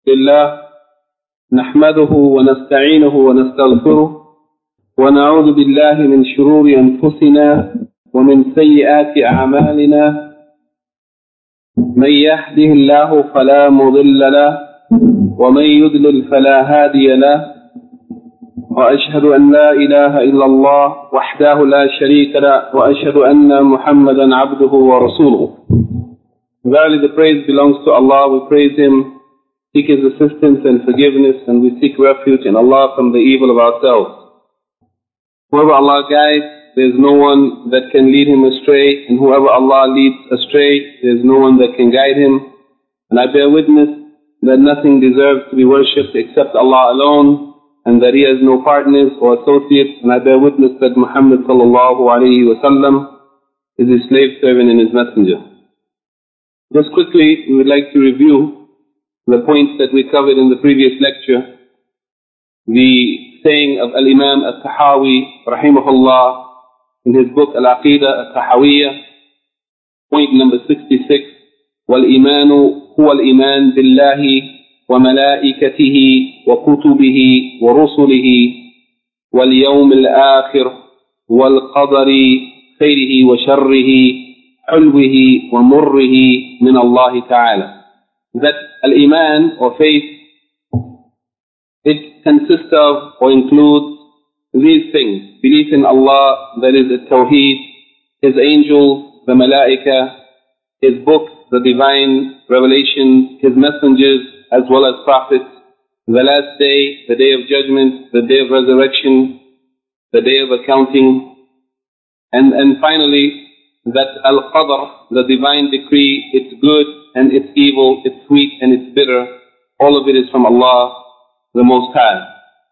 لله نحمده ونستعينه ونستغفره ونعوذ بالله من شرور أنفسنا ومن سيئات أعمالنا من يهده الله فلا مضل له ومن يضلل فلا هادي له وأشهد أن لا إله إلا الله وحده لا شريك له وأشهد أن محمدا عبده ورسوله. Verily the praise belongs to Allah. We praise Him, seek His assistance and forgiveness, and we seek refuge in Allah from the evil of ourselves. Whoever Allah guides, there is no one that can lead him astray, and whoever Allah leads astray, there is no one that can guide him. And I bear witness that nothing deserves to be worshipped except Allah alone, and that He has no partners or associates. And I bear witness that Muhammad sallallahu alayhi wa sallam is His slave servant and His messenger. Just quickly, we would like to review the points that we covered in the previous lecture. The saying of Al-Imam Al-Tahawi rahimahullah in his book Al-Aqidah Al-Tahawiyya, point number 66, وَالْإِيمَانُ هُوَ الْإِيمَانُ بِاللَّهِ وَمَلَائِكَتِهِ وَكُتُبِهِ وَرُسُلِهِ وَالْيَوْمِ الْآخِرِ وَالْقَدَرِ خَيْرِهِ وَشَرِّهِ حُلْوِهِ وَمُرِّهِ مِنَ اللَّهِ تَعَالَى. That Al-Iman or faith, it consists of or includes these things: belief in Allah, that is the Tawheed, His angels, the Malaika, His books, the divine revelations, His messengers as well as prophets, the last day, the day of judgment, the day of resurrection, the day of accounting, and finally that Al-Qadr, the divine decree, it's good and it's evil, it's sweet and it's bitter, all of it is from Allah the Most High.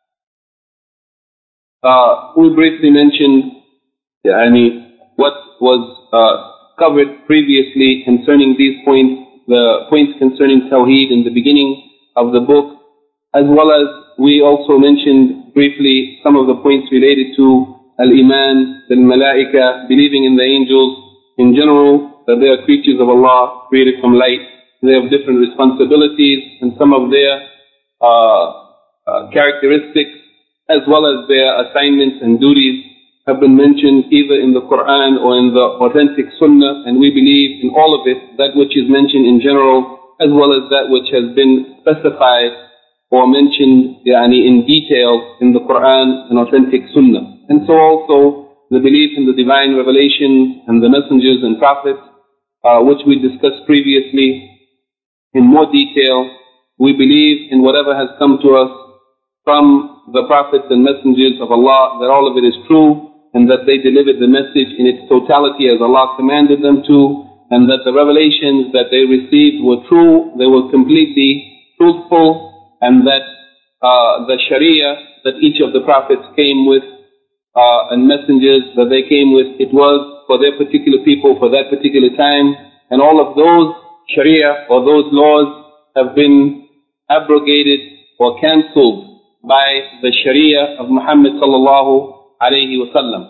We briefly mentioned what was covered previously concerning these points, the points concerning Tawheed in the beginning of the book, as well as we also mentioned briefly some of the points related to Al-Iman, Al-Malaika, believing in the angels in general, that they are creatures of Allah, created from light. They have different responsibilities, and some of their characteristics as well as their assignments and duties have been mentioned either in the Quran or in the authentic Sunnah, and we believe in all of it, that which is mentioned in general as well as that which has been specified or mentioned in detail in the Quran and authentic Sunnah. And so also the belief in the divine revelations and the messengers and prophets, which we discussed previously in more detail. We believe in whatever has come to us from the prophets and messengers of Allah, that all of it is true, and that they delivered the message in its totality as Allah commanded them to, and that the revelations that they received were true, they were completely truthful, and that the Sharia that each of the prophets came with and messengers that they came with, it was for their particular people, for that particular time, and all of those Sharia or those laws have been abrogated or cancelled by the Sharia of Muhammad sallallahu alayhi wa sallam.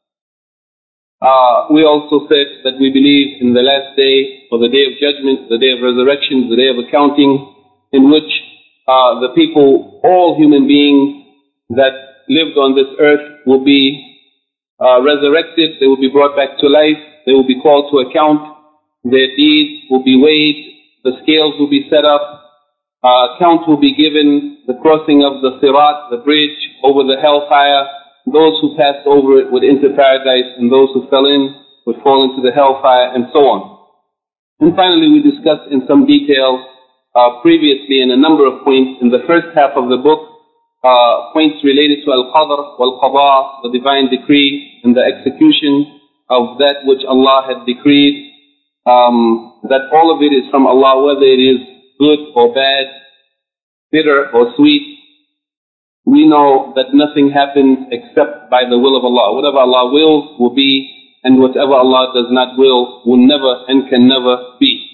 We also said that we believe in the last day, or the day of judgment, the day of resurrection, the day of accounting, in which the people, all human beings that lived on this earth will be resurrected, they will be brought back to life, they will be called to account, their deeds will be weighed, the scales will be set up, account will be given, the crossing of the Sirat, the bridge over the hellfire. Those who passed over it would enter paradise, and those who fell in would fall into the hellfire, and so on. And finally, we discussed in some detail previously in a number of points in the first half of the book, points related to Al-Qadr wal-Qada, the divine decree and the execution of that which Allah had decreed, that all of it is from Allah, whether it is good or bad, bitter or sweet. We know that nothing happens except by the will of Allah. Whatever Allah wills will be, and whatever Allah does not will never and can never be.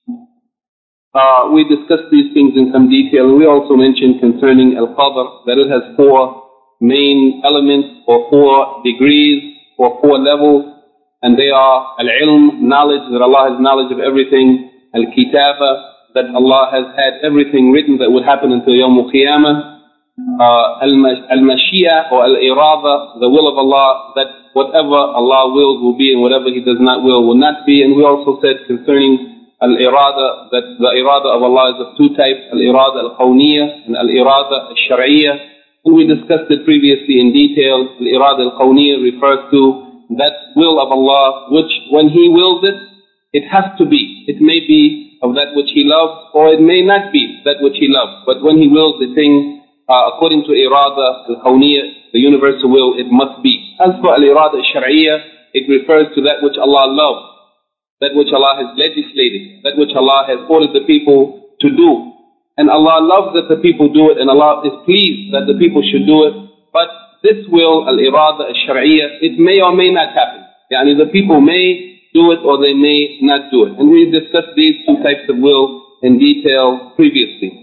We discussed these things in some detail. We also mentioned concerning Al-Qadr that it has 4 main elements or 4 degrees or 4 levels, and they are Al-Ilm, knowledge, that Allah has knowledge of everything, Al-Kitaba, that Allah has had everything written that would happen until Yawm al-Qiyamah. Al-Mashiyah or Al-Irada, the will of Allah, that whatever Allah wills will be and whatever He does not will not be. And we also said concerning Al-Irada that the Irada of Allah is of two types, Al-Irada Al-Qawniyah and Al-Irada Al-Shar'iyyah. And we discussed it previously in detail. Al-Irada Al-Qawniyah refers to that will of Allah which when He wills it, it has to be. It may be of that which He loves or it may not be that which He loves. But when He wills the thing, according to Irada Al-Qawniyah, the universal will, it must be. As for Al-Irada Al-Shar'iyyah, it refers to that which Allah loves, that which Allah has legislated, that which Allah has ordered the people to do. And Allah loves that the people do it, and Allah is pleased that the people should do it. But this will, Al-Irada Al-Shar'iyyah, it may or may not happen. Yani the people may do it or they may not do it. And we've discussed these two types of will in detail previously.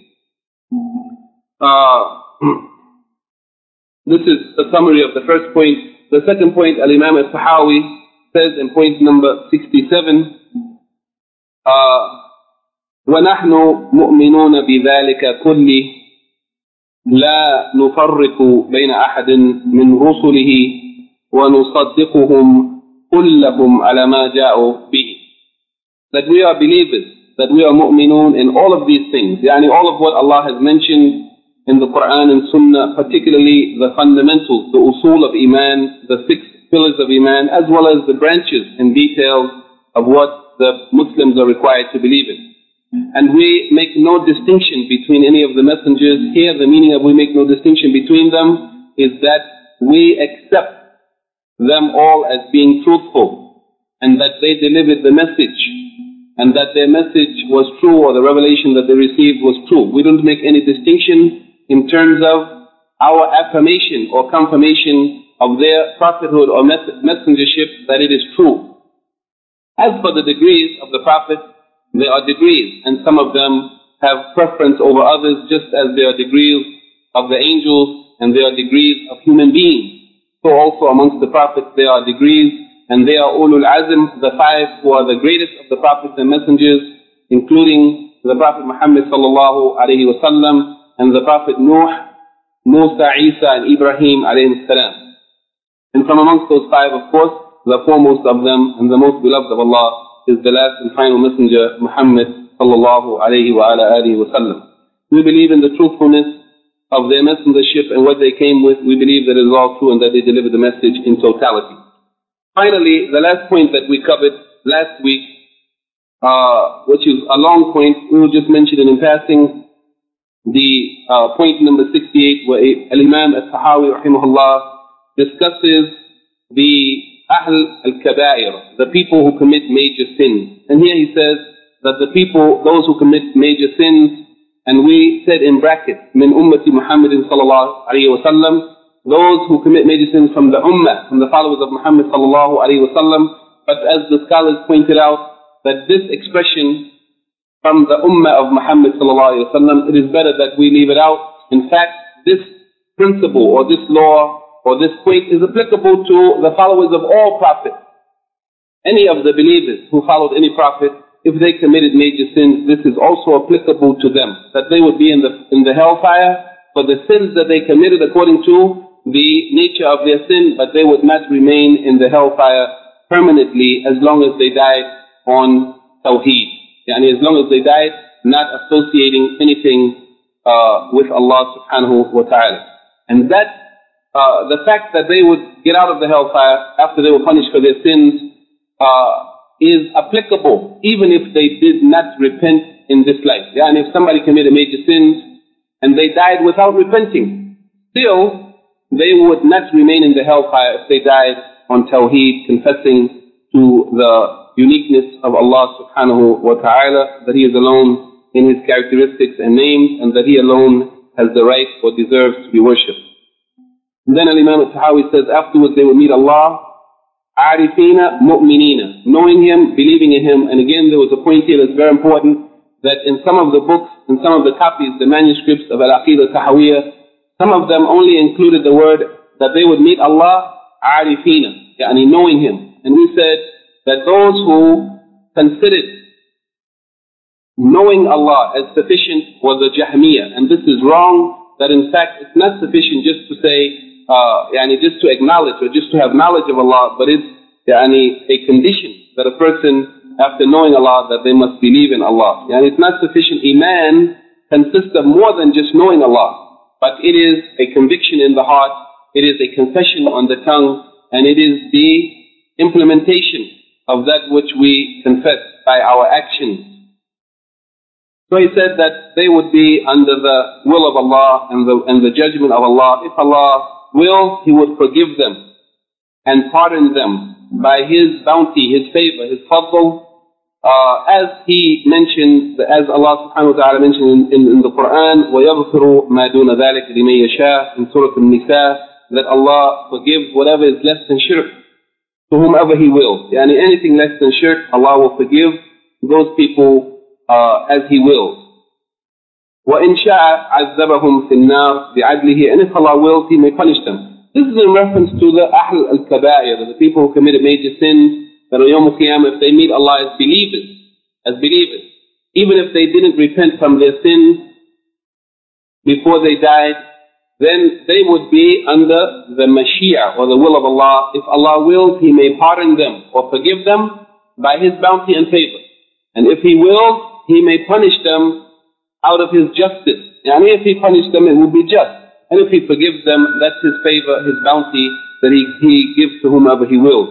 This is a summary of the first point. The second point, Al-Imam Al-Tahawi says in point number 67, وَنَحْنُ مُؤْمِنُونَ بِذَلِكَ كُلِّهِ لَا نُفَرِّقُ بَيْنَ أَحَدٍ مِّن رُسُلِهِ وَنُصَدِّقُهُمْ كُلَّهُمْ عَلَى مَا جَاءُوا بِهِ. That we are believers, that we are mu'minun in all of these things. Yani all of what Allah has mentioned in the Quran and Sunnah, particularly the fundamentals, the usul of Iman, the 6 pillars of Iman, as well as the branches and details of what the Muslims are required to believe in. And we make no distinction between any of the messengers. Here the meaning of we make no distinction between them is that we accept them all as being truthful and that they delivered the message and that their message was true or the revelation that they received was true. We don't make any distinction in terms of our affirmation or confirmation of their prophethood or messengership that it is true. As for the degrees of the Prophet, there are degrees, and some of them have preference over others, just as there are degrees of the angels and there are degrees of human beings. So also amongst the prophets there are degrees, and they are ulul azm, the 5 who are the greatest of the prophets and messengers, including the Prophet Muhammad sallallahu alaihi wasallam, and the Prophet Nuh, Musa, Isa, and Ibrahim alayhi salam. And from amongst those 5, of course, the foremost of them and the most beloved of Allah is the last and final messenger, Muhammad sallallahu alayhi wa ala alihi wa sallam. We believe in the truthfulness of their messengership and what they came with. We believe that it is all true and that they delivered the message in totality. Finally, the last point that we covered last week, which is a long point, we will just mention it in passing. The point number 68, where Al-Imam Al-Tahawi rahimahullah discusses the Ahl al-Kaba'ir, the people who commit major sins. And here he says that the people, those who commit major sins, and we said in brackets, min ummati Muhammadin sallallahu alayhi wa sallam, those who commit major sins from the ummah, from the followers of Muhammad sallallahu alayhi wa sallam. But as the scholars pointed out, that this expression from the ummah of Muhammad sallallahu alayhi wa sallam, it is better that we leave it out. In fact, this principle or this law or this point is applicable to the followers of all prophets. Any of the believers who followed any prophet, if they committed major sins, this is also applicable to them, that they would be in the hellfire for the sins that they committed according to the nature of their sin, but they would not remain in the hellfire permanently as long as they died on Tawheed. Yani as long as they died not associating anything with Allah subhanahu wa ta'ala. And that the fact that they would get out of the hellfire after they were punished for their sins is applicable even if they did not repent in this life. Yeah, and if somebody committed major sins and they died without repenting, still they would not remain in the hellfire if they died on Tawheed, confessing to the uniqueness of Allah subhanahu wa ta'ala, that He is alone in His characteristics and names, and that He alone has the right or deserves to be worshipped. And then Al-Imam Al-Tahawi says afterwards they will meet Allah, arifina mu'minina, knowing Him, believing in Him. And again there was a point here that's very important, that in some of the books, in some of the copies, the manuscripts of Al-Aqidah Al-Tahawiyah, some of them only included the word that they would meet Allah, arifina, yani knowing Him. And we said that those who considered knowing Allah as sufficient was the Jahmiyyah. And this is wrong, that in fact it's not sufficient just to say, just to acknowledge or just to have knowledge of Allah, but it's a condition that a person, after knowing Allah, that they must believe in Allah. It's not sufficient. Iman consists of more than just knowing Allah, but it is a conviction in the heart, it is a confession on the tongue, and it is the implementation of that which we confess by our actions. So he said that they would be under the will of Allah and the judgment of Allah. If Allah wills, He would forgive them and pardon them by His bounty, His favor, His fadl. As He mentioned, as Allah subhanahu wa ta'ala mentioned in the Quran, وَيَغْفِرُ مَا دُونَ ذَلِكَ لِمَن يَشَاءُ in Surah An-Nisa, that Allah forgives whatever is less than shirk to whomever He wills. Anything less than shirk, Allah will forgive those people as He wills. وَإِنْ شَاءَ عَذَّبَهُمْ فِي النَّارِ بِعَدْلِهِ, and if Allah wills, He may punish them. This is in reference to the Ahl al-Kaba'ir, the people who committed major sins, that on Yawm al-Qiyamah, if they meet Allah as believers, even if they didn't repent from their sins before they died, then they would be under the Mashiach, or the will of Allah. If Allah wills, He may pardon them or forgive them by His bounty and favor. And if He wills, He may punish them out of His justice. If He punishes them, it will be just. And if He forgives them, that's His favor, His bounty that He gives to whomever He wills.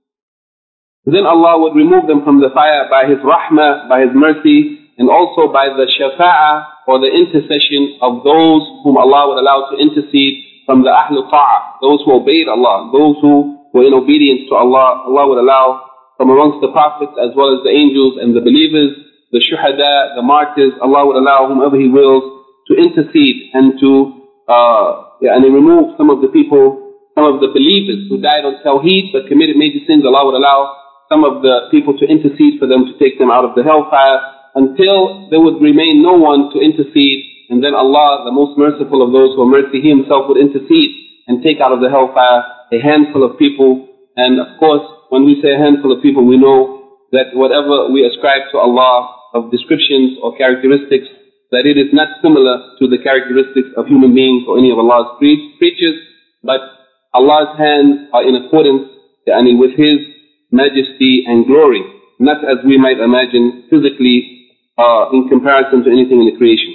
Then Allah would remove them from the fire by His rahmah, by His mercy, and also by the shafa'ah, or the intercession of those whom Allah would allow to intercede from the Ahlul Ta'ah, those who obeyed Allah, those who were in obedience to Allah. Allah would allow from amongst the prophets as well as the angels and the believers, the shuhada, the martyrs. Allah would allow whomever He wills to intercede and to remove some of the people, some of the believers who died on Tawheed but committed major sins. Allah would allow some of the people to intercede for them to take them out of the hellfire until there would remain no one to intercede. And then Allah, the most merciful of those who are mercy, He Himself would intercede and take out of the hellfire a handful of people. And of course, when we say a handful of people, we know that whatever we ascribe to Allah of descriptions or characteristics, that it is not similar to the characteristics of human beings or any of Allah's creatures, but Allah's hands are in accordance with His majesty and glory, not as we might imagine physically in comparison to anything in the creation.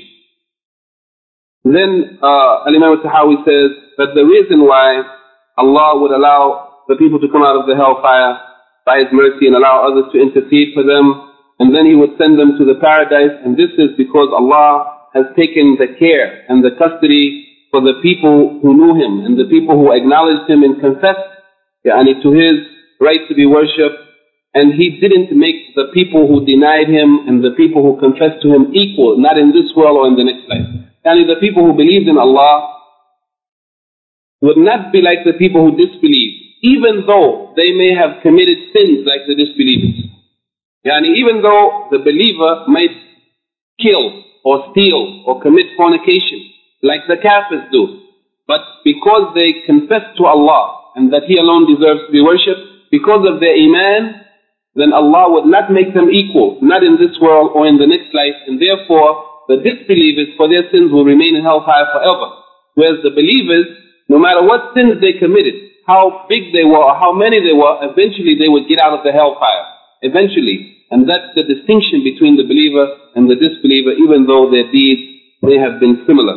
Then Al-Imam al-Tahawi says that the reason why Allah would allow the people to come out of the hellfire by His mercy and allow others to intercede for them, and then He would send them to the paradise, and this is because Allah has taken the care and the custody for the people who knew Him and the people who acknowledged Him and confessed to His right to be worshipped, and He didn't make the people who denied Him and the people who confessed to Him equal, not in this world or in the next life. The people who believed in Allah would not be like the people who disbelieved, even though they may have committed sins like the disbelievers. Even though the believer might kill or steal or commit fornication like the kafirs do, but because they confess to Allah and that He alone deserves to be worshipped, because of their iman, then Allah would not make them equal, not in this world or in the next life, and therefore the disbelievers, for their sins, will remain in hellfire forever. Whereas the believers, no matter what sins they committed, how big they were or how many they were, eventually they would get out of the hellfire. Eventually. And that's the distinction between the believer and the disbeliever, even though their deeds may have been similar.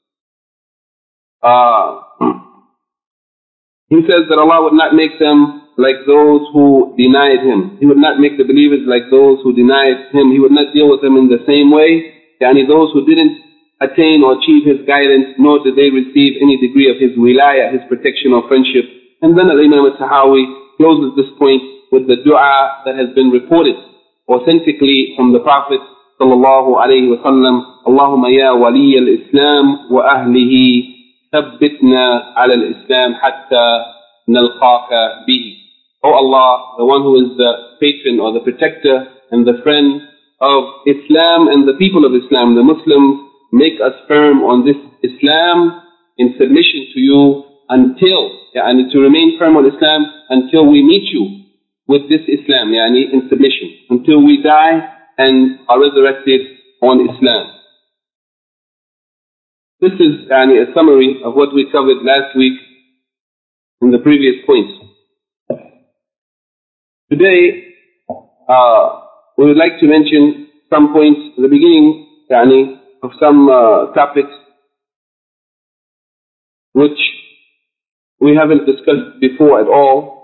He says that Allah would not make them like those who denied Him. He would not make the believers like those who denied Him. He would not deal with them in the same way. Those who didn't attain or achieve His guidance, nor did they receive any degree of His wilayah, His protection or friendship. And then Al-Imam al-Tahawi closes this point with the dua that has been reported authentically from the Prophet sallallahu alayhi wa sallam, Allahumma ya wali al-Islam wa ahlihi thabbitna ala al-Islam hatta nalqaka bihi. O Allah, the one who is the patron or the protector and the friend of Islam and the people of Islam, the Muslims, make us firm on this Islam in submission to you until, to remain firm on Islam until we meet you with this Islam, in submission, until we die and are resurrected on Islam. This is a summary of what we covered last week in the previous points. Today, we would like to mention some points at the beginning of some topics which we haven't discussed before at all,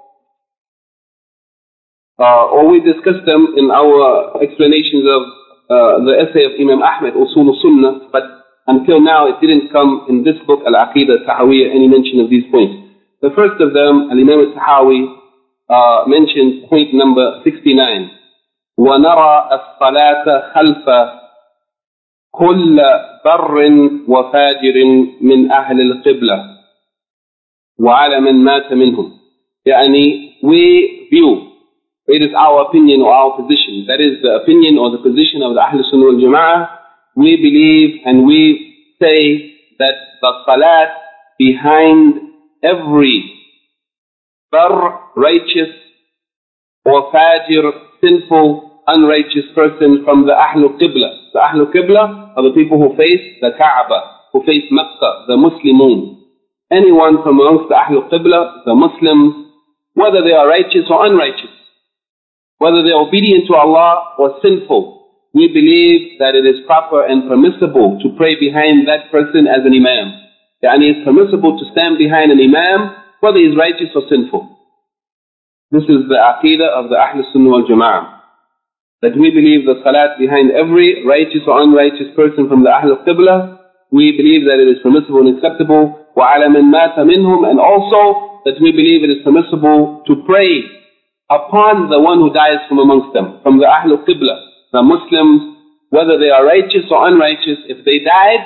or we discussed them in our explanations of the essay of Imam Ahmed, Usul al-Sunnah, but until now it didn't come in this book, Al-Aqidah al-Tahawiyya, any mention of these points. The first of them, Al-Imam al-Tahawi mentioned point number 69. وَنَرَى الصَّلَاةَ خَلْفَ كُلَّ بَرٍّ وَفَاجِرٍ مِنْ أَهْلِ الْقِبْلَةِ وَعَلَى مَنْ مَاتَ مِنْهُمْ. We view, it is our opinion or our position, that is the opinion or the position of the Ahl Sunnah wal Jama'ah. We believe and we say that the salat behind every righteous or fajir, sinful, unrighteous person from the Ahlul Qibla. The Ahlul Qibla are the people who face the Kaaba, who face Makkah, the Muslimun. Anyone from amongst the Ahlul Qibla, the Muslims, whether they are righteous or unrighteous, whether they are obedient to Allah or sinful, we believe that it is proper and permissible to pray behind that person as an imam. It's permissible to stand behind an imam, whether he is righteous or sinful. This is the aqidah of the Ahl Sunnah wal Jama'ah. That we believe the salat behind every righteous or unrighteous person from the Ahl Qibla, we believe that it is permissible and acceptable. وَعَلَى مَنْ مَاتَ مِنْهُمْ, and also that we believe it is permissible to pray upon the one who dies from amongst them, from the Ahl Qibla, the Muslims, whether they are righteous or unrighteous. If they died,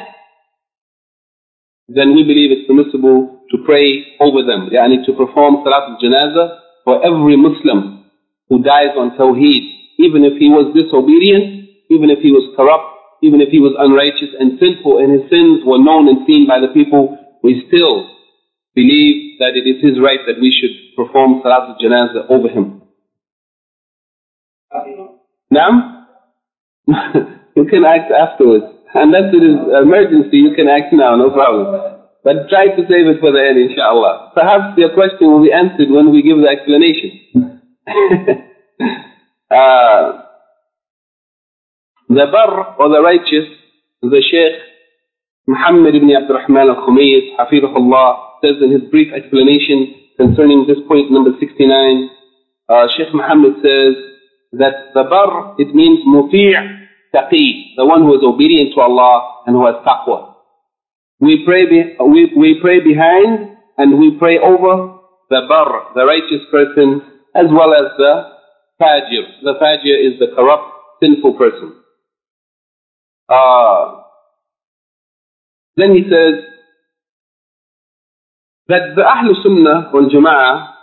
then we believe it's permissible to pray over them, to perform Salat al-Janazah for every Muslim who dies on Tawheed, even if he was disobedient, even if he was corrupt, even if he was unrighteous and sinful and his sins were known and seen by the people, we still believe that it is his right that we should perform Salat al-Janazah over him. Naam? You can act afterwards. Unless it is emergency, you can act now, no problem. But try to save it for the end, inshallah. Perhaps your question will be answered when we give the explanation. The Barr, or the righteous, the Shaykh Muhammad ibn Abd al-Rahman al-Khumays, Hafidhullah, says in his brief explanation concerning this point number 69, Shaykh Muhammad says that the Barr, it means muti' taqi, the one who is obedient to Allah and who has taqwa. We pray behind and we pray over the Barr, the righteous person, as well as the Fajir. The Fajir is the corrupt, sinful person. Then he says that the Ahl Sunnah wal Jama'ah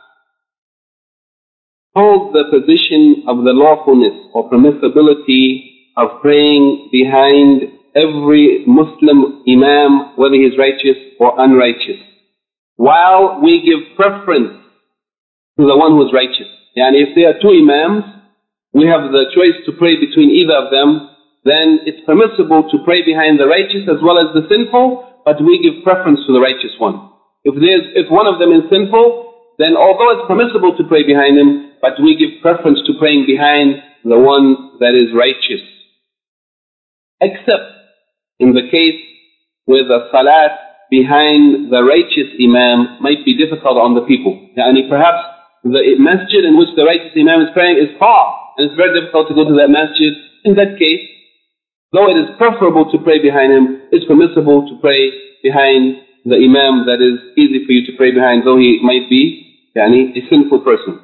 hold the position of the lawfulness or permissibility of praying behind every Muslim imam, whether he is righteous or unrighteous, while we give preference to the one who is righteous. If there are two imams, we have the choice to pray between either of them, then it's permissible to pray behind the righteous as well as the sinful, but we give preference to the righteous one. If one of them is sinful, then although it's permissible to pray behind him, but we give preference to praying behind the one that is righteous. Except in the case where the salat behind the righteous imam might be difficult on the people. Perhaps the masjid in which the righteous imam is praying is far, and it's very difficult to go to that masjid. In that case, though it is preferable to pray behind him, it's permissible to pray behind the imam that is easy for you to pray behind, though he might be a sinful person.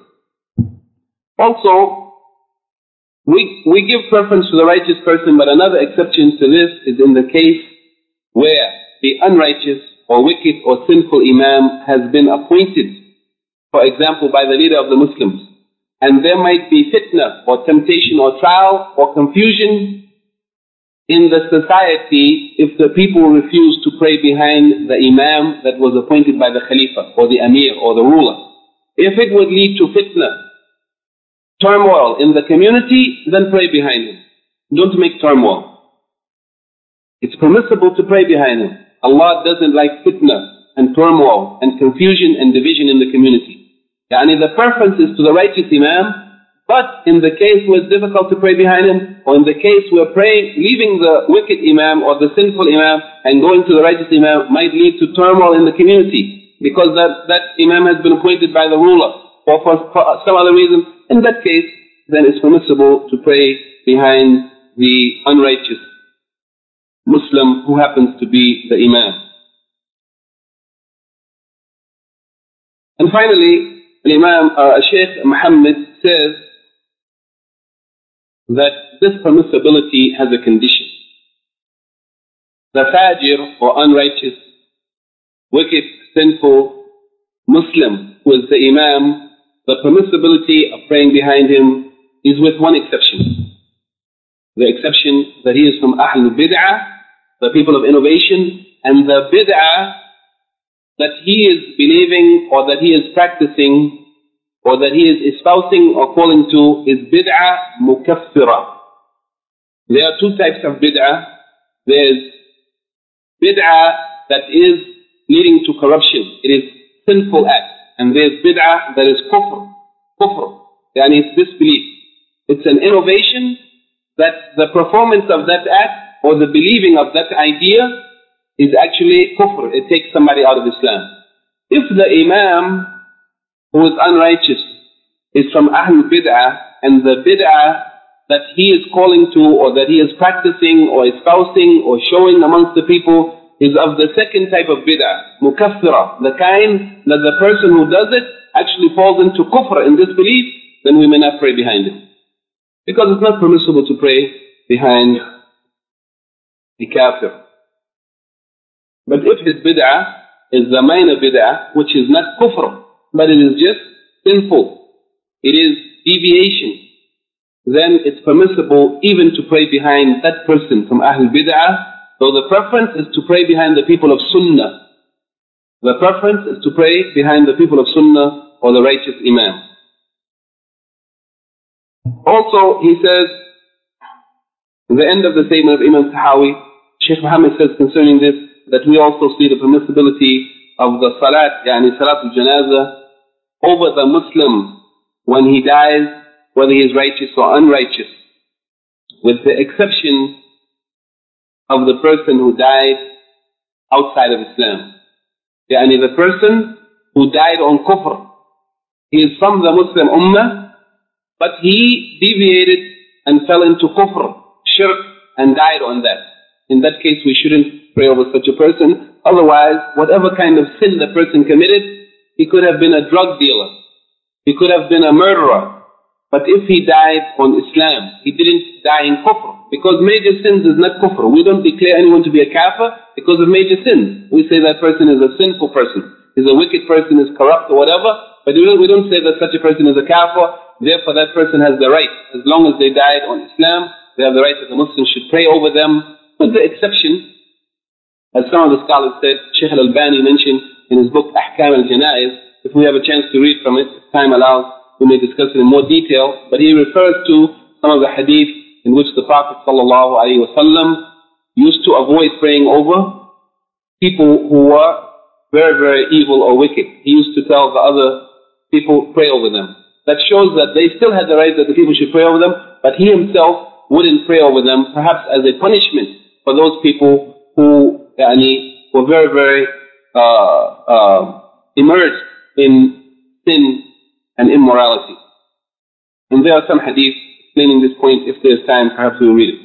Also, we give preference to the righteous person, but another exception to this is in the case where the unrighteous or wicked or sinful imam has been appointed, for example, by the leader of the Muslims, and there might be fitna or temptation or trial or confusion in the society if the people refuse to pray behind the imam that was appointed by the Khalifa or the Amir or the ruler. If it would lead to fitna, turmoil in the community, then pray behind him. Don't make turmoil. It's permissible to pray behind him. Allah doesn't like fitna and turmoil and confusion and division in the community. Yani the preference is to the righteous Imam, but in the case where it's difficult to pray behind him, or in the case where praying, leaving the wicked Imam or the sinful Imam and going to the righteous Imam might lead to turmoil in the community, because that Imam has been appointed by the ruler, or for some other reason. In that case, then it's permissible to pray behind the unrighteous Muslim who happens to be the Imam. And finally, Imam Shaykh Muhammad says that this permissibility has a condition. The fajir or unrighteous, wicked, sinful Muslim who is the Imam, the permissibility of praying behind him is with one exception. The exception that he is from Ahlul Bid'ah, the people of innovation, and the Bid'ah that he is believing or that he is practicing or that he is espousing or calling to is Bid'ah Mukaffira. There are two types of Bid'ah. There's Bid'ah that is leading to corruption. It is sinful act. And there's Bid'ah that is Kufr. Kufr. Yani it's disbelief. It's an innovation that the performance of that act or the believing of that idea is actually kufr. It takes somebody out of Islam. If the Imam who is unrighteous is from Ahlul Bid'ah, and the Bid'ah that he is calling to or that he is practicing or espousing or showing amongst the people is of the second type of Bid'ah, Mukaffira, the kind that the person who does it actually falls into kufr in disbelief, then we may not pray behind him. Because it's not permissible to pray behind the kafir. But if his bid'ah is the minor bid'ah, which is not kufr, but it is just sinful, it is deviation, then it's permissible even to pray behind that person from Ahlul Bid'ah, though the preference is to pray behind the people of Sunnah. The preference is to pray behind the people of Sunnah or the righteous Imam. Also, he says, in the end of the statement of Imam Tahawi, Shaykh Muhammad says concerning this, that we also see the permissibility of the salat, yani salatul janazah, over the Muslim when he dies, whether he is righteous or unrighteous, with the exception of the person who died outside of Islam. Yani the person who died on kufr. He is from the Muslim ummah, but he deviated and fell into kufr, shirk, and died on that. In that case, we shouldn't pray over such a person. Otherwise, whatever kind of sin the person committed, he could have been a drug dealer. He could have been a murderer. But if he died on Islam, he didn't die in kufr. Because major sins is not kufr. We don't declare anyone to be a kafir because of major sins. We say that person is a sinful person, is a wicked person, is corrupt or whatever. But we don't say that such a person is a kafir. Therefore, that person has the right, as long as they died on Islam, they have the right that the Muslims should pray over them, with the exception, as some of the scholars said, Shaykh Al-Albani mentioned in his book Ahkam al-Janaiz. If we have a chance to read from it, if time allows, we may discuss it in more detail. But he refers to some of the hadith in which the Prophet ﷺ used to avoid praying over people who were very, very evil or wicked. He used to tell the other people, pray over them. That shows that they still had the right that the people should pray over them, but he himself wouldn't pray over them, perhaps as a punishment for those people who were very, very immersed in sin and immorality. And there are some hadiths explaining this point. If there's time, perhaps we'll read it.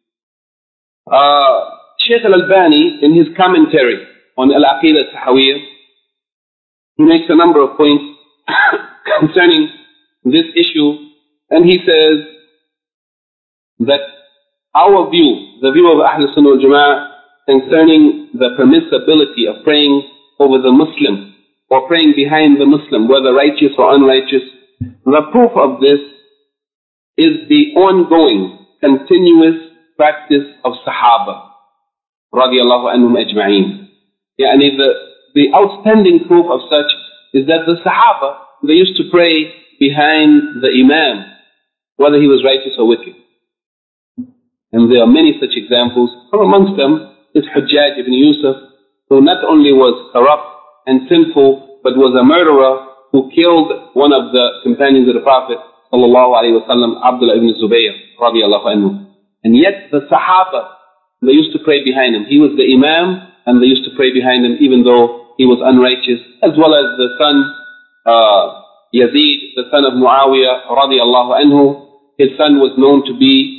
Shaykh Al-Albani, in his commentary on Al-Aqidah Tahawiyah, he makes a number of points concerning this issue, and he says that our view, the view of Ahlul Sunnah wal Jama'ah concerning the permissibility of praying over the Muslim or praying behind the Muslim, whether righteous or unrighteous, the proof of this is the ongoing, continuous practice of Sahaba radiallahu anhum ajma'een. The outstanding proof of such is that the Sahaba, they used to pray behind the Imam, whether he was righteous or wicked. And there are many such examples. From amongst them is Hujjaj ibn Yusuf, who not only was corrupt and sinful, but was a murderer who killed one of the companions of the Prophet sallallahu alaihi wasallam, Abdullah ibn Zubayr radiallahu anhu. And yet the Sahaba, they used to pray behind him. He was the Imam, and they used to pray behind him even though he was unrighteous, as well as the son Yazid, the son of Muawiyah radiallahu anhu. His son was known to be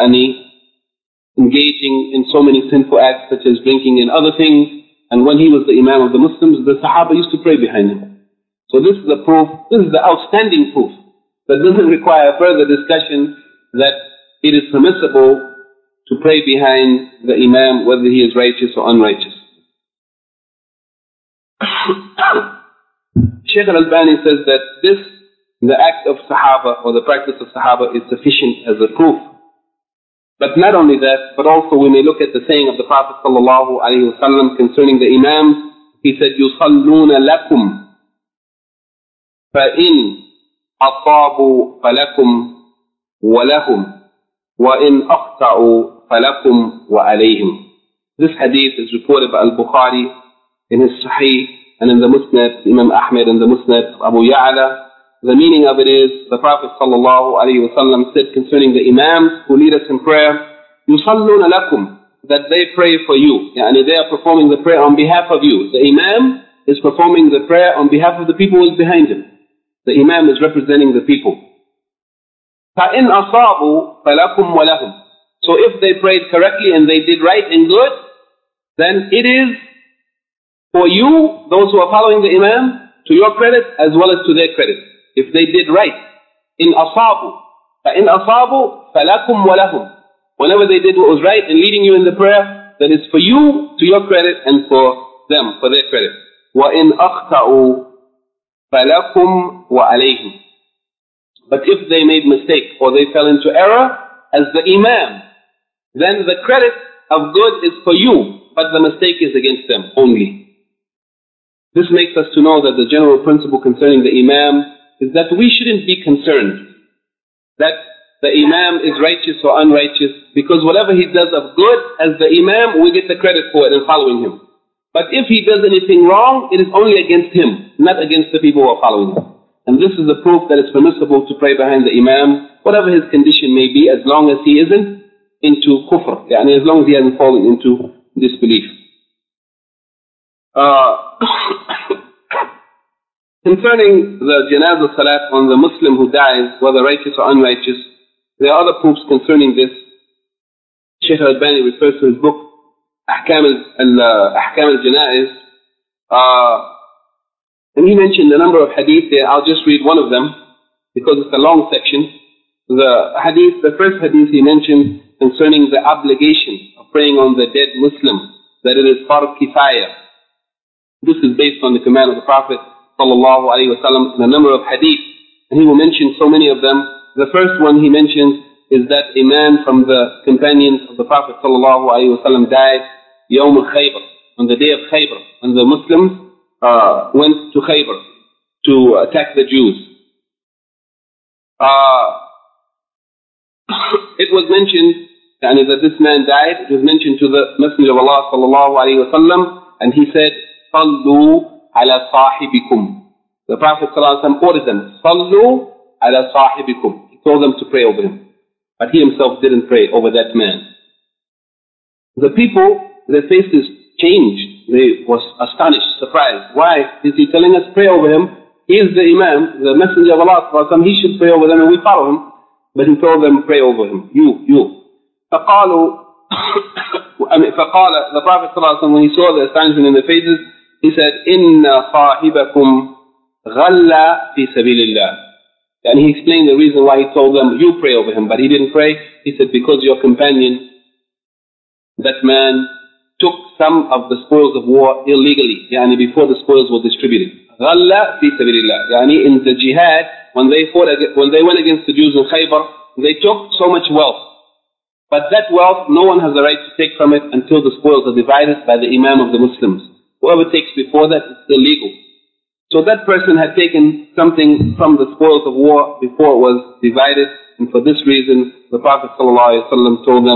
engaging in so many sinful acts such as drinking and other things. And when he was the Imam of the Muslims, the Sahaba used to pray behind him. So this is the proof, this is the outstanding proof that doesn't require further discussion that it is permissible to pray behind the Imam whether he is righteous or unrighteous. Shaykh al-Albani says that the act of Sahaba or the practice of Sahaba is sufficient as a proof. But not only that, but also we may look at the saying of the Prophet sallallahu alaihi wasallam concerning the Imams. He said, يُصَلُّونَ لَكُمْ فَإِنْ أَصَابُوا فَلَكُمْ وَلَهُمْ وَإِنْ أَخْطَأُوا فَلَكُمْ وَعَلَيْهِمْ. This hadith is reported by Al-Bukhari in his Sahih and in the Musnad, Imam Ahmed in the Musnad of Abu Ya'la. The meaning of it is, the Prophet sallallahu alaihi wasallam said concerning the Imams who lead us in prayer, يُصَلُّونَ لَكُمْ, that they pray for you. Yani they are performing the prayer on behalf of you. The Imam is performing the prayer on behalf of the people who is behind him. The Imam is representing the people. فَإِنْ أَصَابُوا فَلَكُمْ وَلَهُمْ. So if they prayed correctly and they did right and good, then it is for you, those who are following the Imam, to your credit as well as to their credit. If they did right, in asabu, فَإِنْ أَصَابُوا فَلَكُمْ وَلَهُمْ. Whenever they did what was right and leading you in the prayer, then it's for you, to your credit, and for them, for their credit. وَإِنْ أَخْطَأُوا فَلَكُمْ وَعَلَيْهِمْ. But if they made mistake or they fell into error, as the Imam, then the credit of good is for you, but the mistake is against them only. This makes us to know that the general principle concerning the Imam is that we shouldn't be concerned that the Imam is righteous or unrighteous, because whatever he does of good as the Imam, we get the credit for it and following him. But if he does anything wrong, it is only against him, not against the people who are following him. And this is the proof that it's permissible to pray behind the Imam, whatever his condition may be, as long as he isn't into kufr, yani as long as he hasn't fallen into disbelief. Concerning the janazah salat on the Muslim who dies, whether righteous or unrighteous, there are other proofs concerning this. Shaykh al-Albani refers to his book, Ahkam al-Janaiz, and he mentioned a number of hadith there. I'll just read one of them, because it's a long section. The first hadith he mentioned concerning the obligation of praying on the dead Muslim, that it is fard kifaya. This is based on the command of the Prophet sallallahu alaihi wasallam in a number of hadith, and he will mention so many of them. The first one he mentions is that a man from the companions of the Prophet sallallahu alaihi wasallam died Yawm al-Khaybar, on the day of Khaybar, when the Muslims went to Khaybar to attack the Jews. It was mentioned that this man died. It was mentioned to the Messenger of Allah sallallahu alaihi wasallam, and he said, "Sallu ala sahibikum." The Prophet ﷺ ordered them, "Sallu ala sahibikum." He told them to pray over him, but he himself didn't pray over that man. The people, their faces changed. They was astonished, surprised. Why is he telling us pray over him? He is the Imam, the Messenger of Allah ﷺ. He should pray over them and we follow him. But he told them, pray over him. You. فقال the Prophet ﷺ, when he saw the astonishment in their faces, he said, إِنَّ صَاحِبَكُمْ غَلَّ فِي سَبِيلِ اللَّهِ. And he explained the reason why he told them, you pray over him, but he didn't pray. He said, because your companion, that man, took some of the spoils of war illegally, before the spoils were distributed. غَلَّ فِي سَبِيلِ اللَّهِ. In the jihad, when they went against the Jews in Khaybar, they took so much wealth. But that wealth, no one has the right to take from it until the spoils are divided by the Imam of the Muslims. Whoever takes before that, it's illegal. So that person had taken something from the spoils of war before it was divided, and for this reason, the Prophet ﷺ told them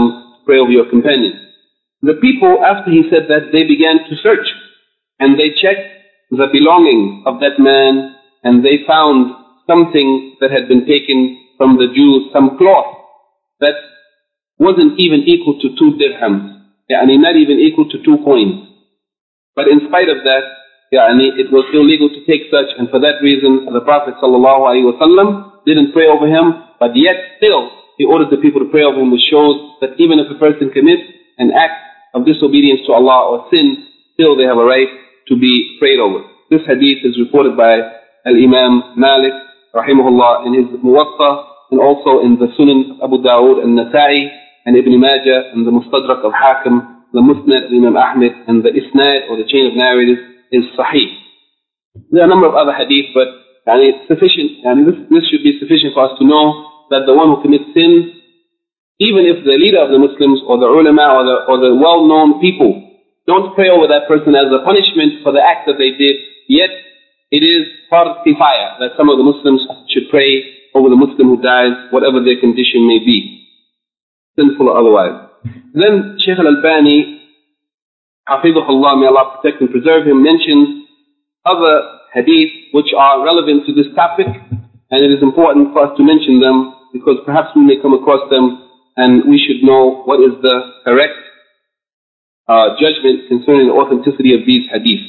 pray over your companion. The people, after he said that, they began to search. And they checked the belongings of that man, and they found something that had been taken from the Jews, some cloth that wasn't even equal to 2 dirhams. Not even equal to 2 coins. But in spite of that, it was illegal to take such, and for that reason, the Prophet ﷺ didn't pray over him, but yet still, he ordered the people to pray over him, which shows that even if a person commits an act of disobedience to Allah or sin, still they have a right to be prayed over. This hadith is reported by Al-Imam Malik, rahimahullah, in his Muwatta, and also in the Sunan of Abu Dawood and Nasa'i, and Ibn Majah, and the Mustadrak of Hakim, the Musnad of Imam Ahmed, and the Isnad, or the chain of narratives, is Sahih. There are a number of other hadith, but it's sufficient, this should be sufficient for us to know that the one who commits sins, even if the leader of the Muslims, or the ulama, or the well-known people, don't pray over that person as a punishment for the act that they did, yet it is fard kifaya that some of the Muslims should pray over the Muslim who dies, whatever their condition may be, sinful or otherwise. Then Shaykh Al-Albani, Hafidhullah, may Allah protect and preserve him, mentions other hadith which are relevant to this topic, and it is important for us to mention them because perhaps we may come across them and we should know what is the correct judgment concerning the authenticity of these hadith.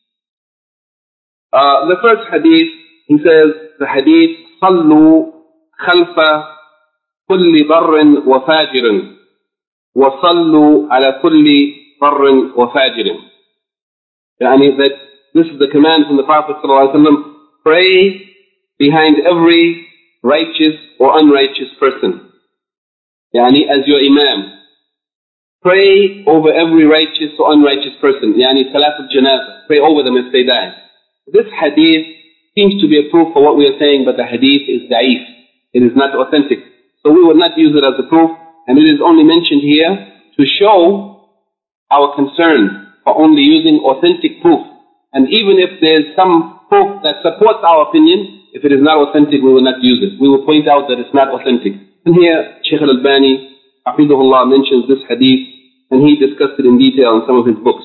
The first hadith, he says, the hadith, صَلُّوا خَلْفَ كُلِّ بَرٍّ وَفَاجِرٍ وَصَلُّوا عَلَى كُلِّ بَرٍّ وَفَاجِرٍ. That this is the command from the Prophet ﷺ, pray behind every righteous or unrighteous person. As your imam. Pray over every righteous or unrighteous person. Salat al-Janazah. Pray over them if they die. This hadith seems to be a proof for what we are saying, but the hadith is da'if. It is not authentic. So we would not use it as a proof, and it is only mentioned here to show our concern for only using authentic proof. And even if there is some proof that supports our opinion, if it is not authentic, we will not use it. We will point out that it's not authentic. And here, Shaykh Al-Albani, Hafidhullah, mentions this hadith, and he discussed it in detail in some of his books.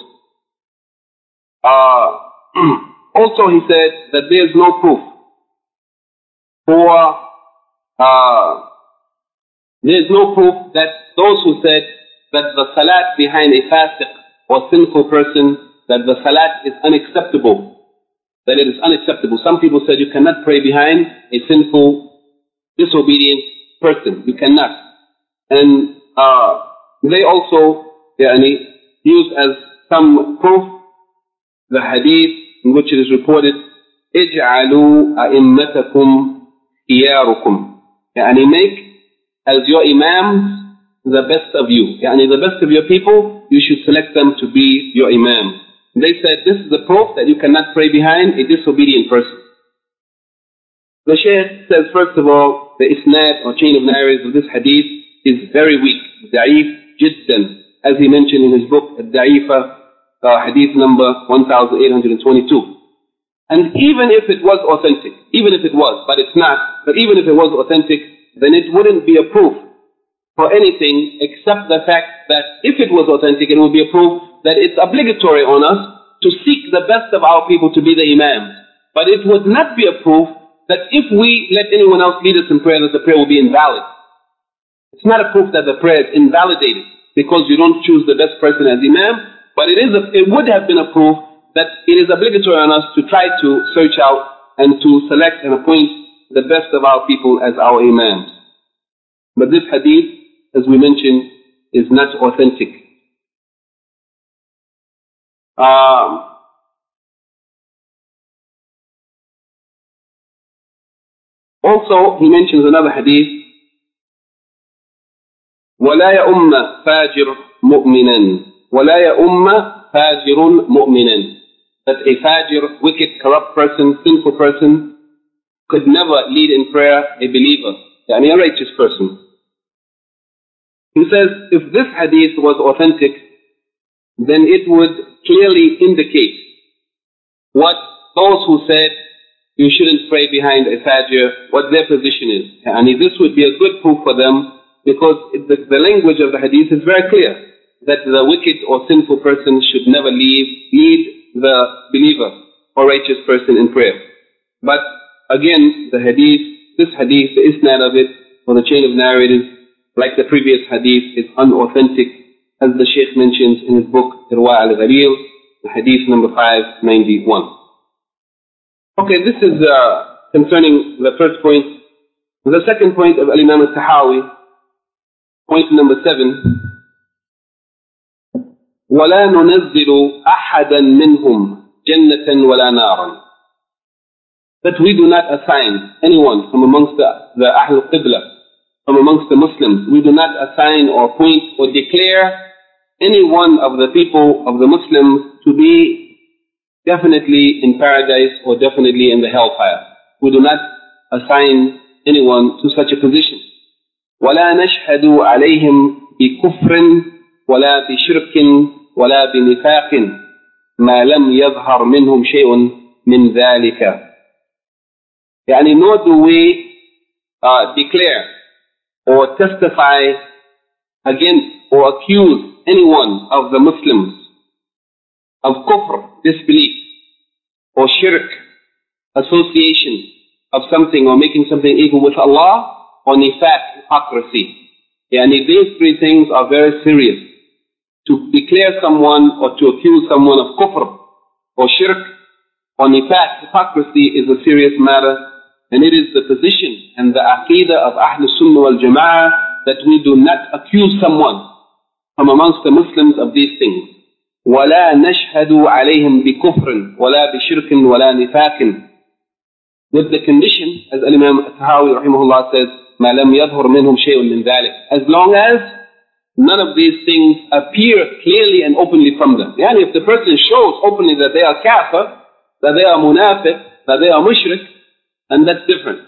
Also, he said that there is no proof there is no proof that those who said that the salat behind a fasiq or sinful person, that the salat is unacceptable, that it is unacceptable. Some people said you cannot pray behind a sinful, disobedient person. You cannot. And they also use as some proof the hadith in which it is reported, اجعلوا أئمتكم خياركم. Make as your imams the best of you. The best of your people, you should select them to be your imam. They said this is the proof that you cannot pray behind a disobedient person. The Shaykh says, first of all, the isnad or chain of narratives of this hadith is very weak, da'if jiddan, as he mentioned in his book, Al-Da'ifa, hadith number 1822. And even if it was authentic, even if it was, but it's not, but even if it was authentic, then it wouldn't be a proof for anything except the fact that if it was authentic, it would be a proof that it's obligatory on us to seek the best of our people to be the imams. But it would not be a proof that if we let anyone else lead us in prayer, that the prayer will be invalid. It's not a proof that the prayer is invalidated because you don't choose the best person as imam, but it would have been a proof that it is obligatory on us to try to search out and to select and appoint the best of our people as our imams. But this hadith, as we mentioned, is not authentic. Also, he mentions another hadith, وَلَا يَؤُمَّ فَاجِرٌ مُؤْمِنًا وَلَا يَؤُمَّ فَاجِرٌ مُؤْمِنًا. That a fajir, wicked, corrupt person, sinful person, could never lead in prayer a believer, a righteous person. He says, if this hadith was authentic, then it would clearly indicate what those who said you shouldn't pray behind a fajir, what their position is. This would be a good proof for them because the language of the hadith is very clear that the wicked or sinful person should never lead the believer or righteous person in prayer. But again, this hadith, the isnad of it, or the chain of narrators, like the previous hadith, is unauthentic, as the Shaykh mentions in his book, Irwa al-Ghalil, the hadith number 591. Okay, this is concerning the first point. The second point of Al-Imam al-Tahawi, point number 7, وَلَا نُنَزِّلُ أَحَدًا مِّنْهُمْ جَنَّةً وَلَا نَارًا. That we do not assign anyone from amongst the Ahl al-Qibla, from amongst the Muslims, we do not assign or appoint or declare any one of the people of the Muslims to be definitely in paradise or definitely in the hellfire. We do not assign anyone to such a position. وَلَا نَشْهَدُ عَلَيْهِمْ بِكُفْرٍ وَلَا بِشِرْكٍ وَلَا بِنِفَاقٍ مَا لَمْ يَظْهَرْ مِنْهُمْ شَيْءٌ مِنْ ذَلِكَ. يعني nor do we declare or testify against or accuse anyone of the Muslims of kufr, disbelief, or shirk, association of something or making something equal with Allah, or nifaq, hypocrisy. Yani these three things are very serious. To declare someone or to accuse someone of kufr, or shirk, or nifaq, hypocrisy is a serious matter, and it is the position and the aqidah of Ahl Sunnah wal Jama'ah that we do not accuse someone from amongst the Muslims of these things. وَلَا نَشْهَدُ عَلَيْهِمْ بِكُفْرٍ وَلَا بِشِرْكٍ وَلَا نِفَاقٍ. With the condition, as Imam al-Tahawi rahimahullah says, مَا لَمْ يَظْهُرْ مِنْهُمْ شَيْءٌ مِنْ ذَلِكَ. As long as none of these things appear clearly and openly from them. Yani if the person shows openly that they are kafir, that they are munafiq, that they are mushrik, and that's different.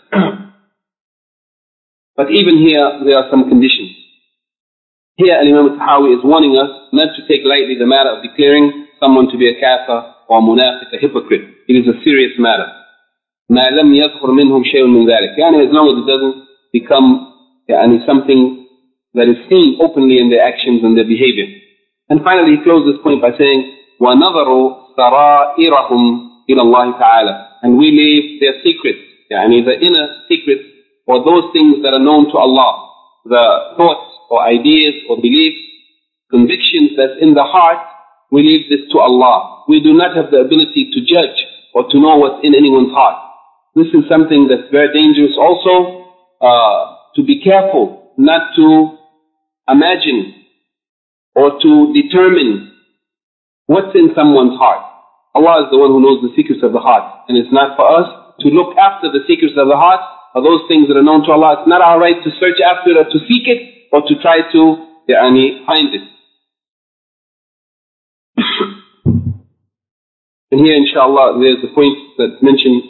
But even here, there are some conditions. Here, Imam al-Tahawi is warning us not to take lightly the matter of declaring someone to be a kafir or munafiq, a hypocrite. It is a serious matter. مَا لَمْ يَظْهُرْ مِنْهُمْ شَيْءٌ مِنْ ذَلِكَ. Yani as long as it doesn't become something that is seen openly in their actions and their behavior. And finally, he closes this point by saying, وَنَظَرُوا سَرَائِرَهُمْ إِلَى اللَّهِ تَعَالَى. And we leave their secrets, the inner secrets, or those things that are known to Allah, the thoughts or ideas or beliefs, convictions that's in the heart, we leave this to Allah. We do not have the ability to judge or to know what's in anyone's heart. This is something that's very dangerous also, to be careful not to imagine or to determine what's in someone's heart. Allah is the one who knows the secrets of the heart, and it's not for us to look after the secrets of the heart or those things that are known to Allah. It's not our right to search after it or to seek it or to try to find it. And here, inshallah, there's the point that's mentioned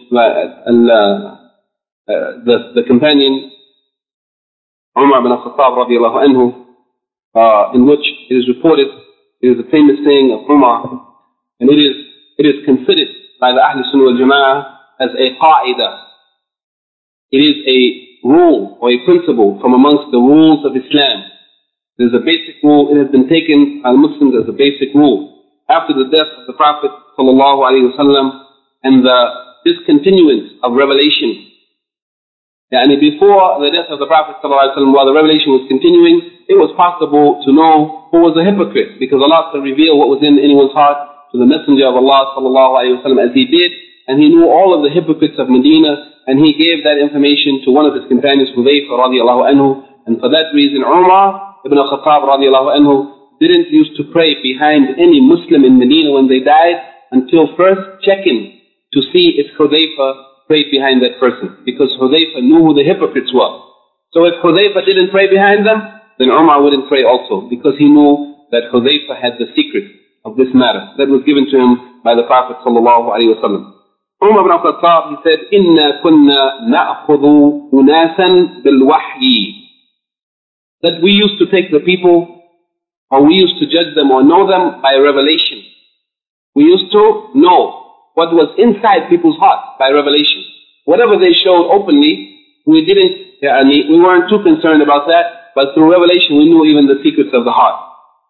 the companion Umar ibn al-Khattab radiallahu anhu, in which it is reported, it is a famous saying of Umar, and it is considered by the Ahl Sunnah wal Jama'ah as a qa'idah. It is a rule or a principle from amongst the rules of Islam. It is a basic rule. It has been taken by Muslims as a basic rule. After the death of the Prophet ﷺ and the discontinuance of revelation, and before the death of the Prophet ﷺ, while the revelation was continuing, it was possible to know who was a hypocrite, because Allah could reveal what was in anyone's heart to the Messenger of Allah ﷺ as he did, and he knew all of the hypocrites of Medina, and he gave that information to one of his companions, Hudayfa radiallahu anhu, and for that reason Umar ibn al-Khattab radiallahu anhu didn't used to pray behind any Muslim in Medina when they died until first checking to see if Hudayfa prayed behind that person, because Hudayfa knew who the hypocrites were. So if Hudayfa didn't pray behind them, then Umar wouldn't pray also, because he knew that Hudayfa had the secret of this matter that was given to him by the Prophet sallallahu alaihi wasallam. Umar ibn al-Khattab, he said, إِنَّا كُنَّا نَأْخُذُ أُنَاسًا بِالْوَحْيِ. That we used to take the people, or we used to judge them or know them by revelation. We used to know what was inside people's hearts by revelation. Whatever they showed openly, we weren't too concerned about that, but through revelation we knew even the secrets of the heart.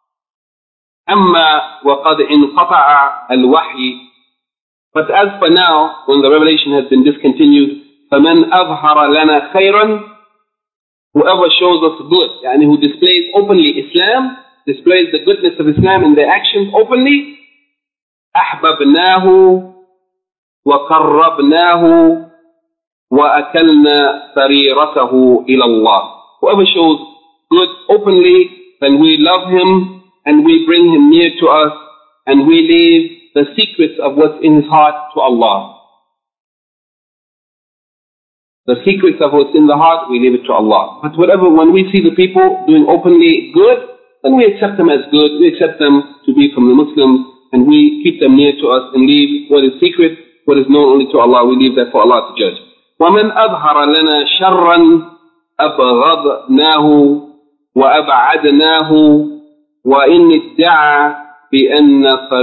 أما وقد انقطع الوحي. But as for now, when the revelation has been discontinued, فمن أظهر لنا خيرا, whoever shows us good, يعني who displays openly Islam, displays the goodness of Islam in their actions openly, أحببناه وقربناه وأكلنا سريرته إلى الله. Whoever shows good openly, then we love him and we bring him near to us and we leave the secrets of what's in his heart to Allah. The secrets of what's in the heart, we leave it to Allah. But when we see the people doing openly good, then we accept them as good, we accept them to be from the Muslims, and we keep them near to us and leave what is secret, what is known only to Allah, we leave that for Allah to judge. وَمَنْ أَظْهَرَ لَنَا شَرًّا أَبْغَضْنَاهُ وَأَبْعَدْنَاهُ وَإِنْ ادَّعَى بِأَنَّ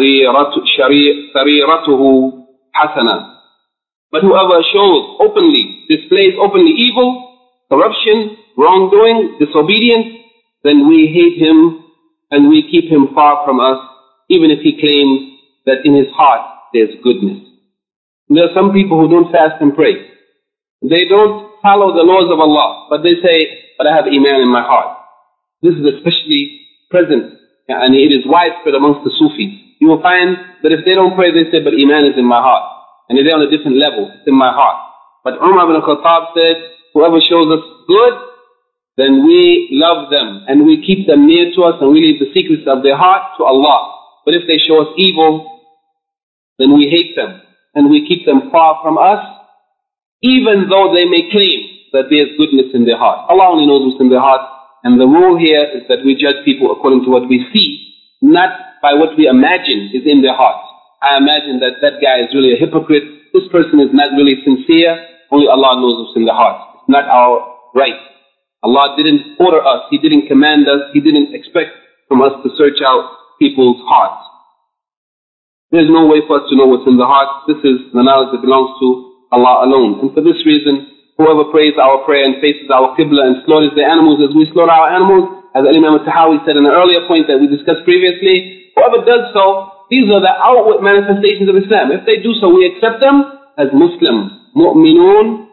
سَرِيرَتُهُ حَسَنًا. But whoever shows openly, displays openly evil, corruption, wrongdoing, disobedience, then we hate him and we keep him far from us, even if he claims that in his heart there's goodness. There are some people who don't fast and pray. They don't follow the laws of Allah, but they say, but I have Iman in my heart. This is especially present, and it is widespread amongst the Sufis. You will find that if they don't pray, they say, but Iman is in my heart. And they're on a different level, it's in my heart. But Umar ibn Khattab said, whoever shows us good, then we love them and we keep them near to us and we leave the secrets of their heart to Allah. But if they show us evil, then we hate them and we keep them far from us, even though they may claim that there's goodness in their heart. Allah only knows what's in their heart, and the rule here is that we judge people according to what we see, not by what we imagine is in their heart. I imagine that that guy is really a hypocrite, this person is not really sincere, only Allah knows what's in their heart. It's not our right. Allah didn't order us, He didn't command us, He didn't expect from us to search out people's hearts. There's no way for us to know what's in the heart. This is the knowledge that belongs to Allah alone. And for this reason, whoever prays our prayer and faces our Qibla and slaughters their animals as we slaughter our animals, as Imam al-Tahawi said in an earlier point that we discussed previously, whoever does so, these are the outward manifestations of Islam. If they do so, we accept them as Muslims. Mu'mineen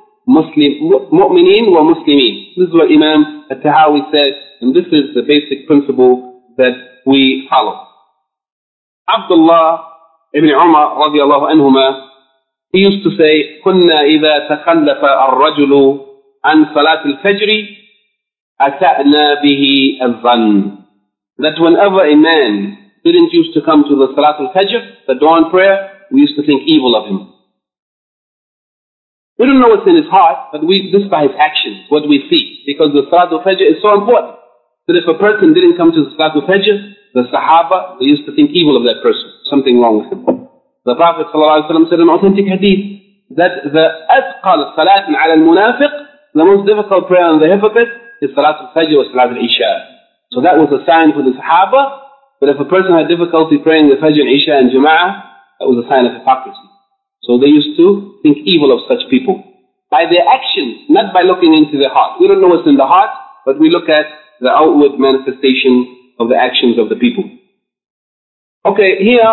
wa Muslimin. This is what Imam al-Tahawi said, and this is the basic principle that we follow. Abdullah ibn Umar radiallahu anhuma, he used to say, كنا إذا تخلف الرجل عن صلاة الفجر أسأنا به الظن. That whenever a man didn't used to come to the Salatul Fajr, the dawn prayer, we used to think evil of him. We don't know what's in his heart, but this by his actions, what we see. Because the Salatul Fajr is so important that if a person didn't come to the Salatul Fajr, the Sahaba, they used to think evil of that person. Something wrong with him. The Prophet ﷺ said in authentic hadith that the أثقل صلاة على المنافق, the most difficult prayer on the hypocrite, is Salatul Fajr or Salatul Isha. So that was a sign for the Sahaba. But if a person had difficulty praying the Fajr and Isha and Jama'ah, that was a sign of hypocrisy. So they used to think evil of such people. By their actions, not by looking into their heart. We don't know what's in the heart, but we look at the outward manifestation of the actions of the people. Okay, here,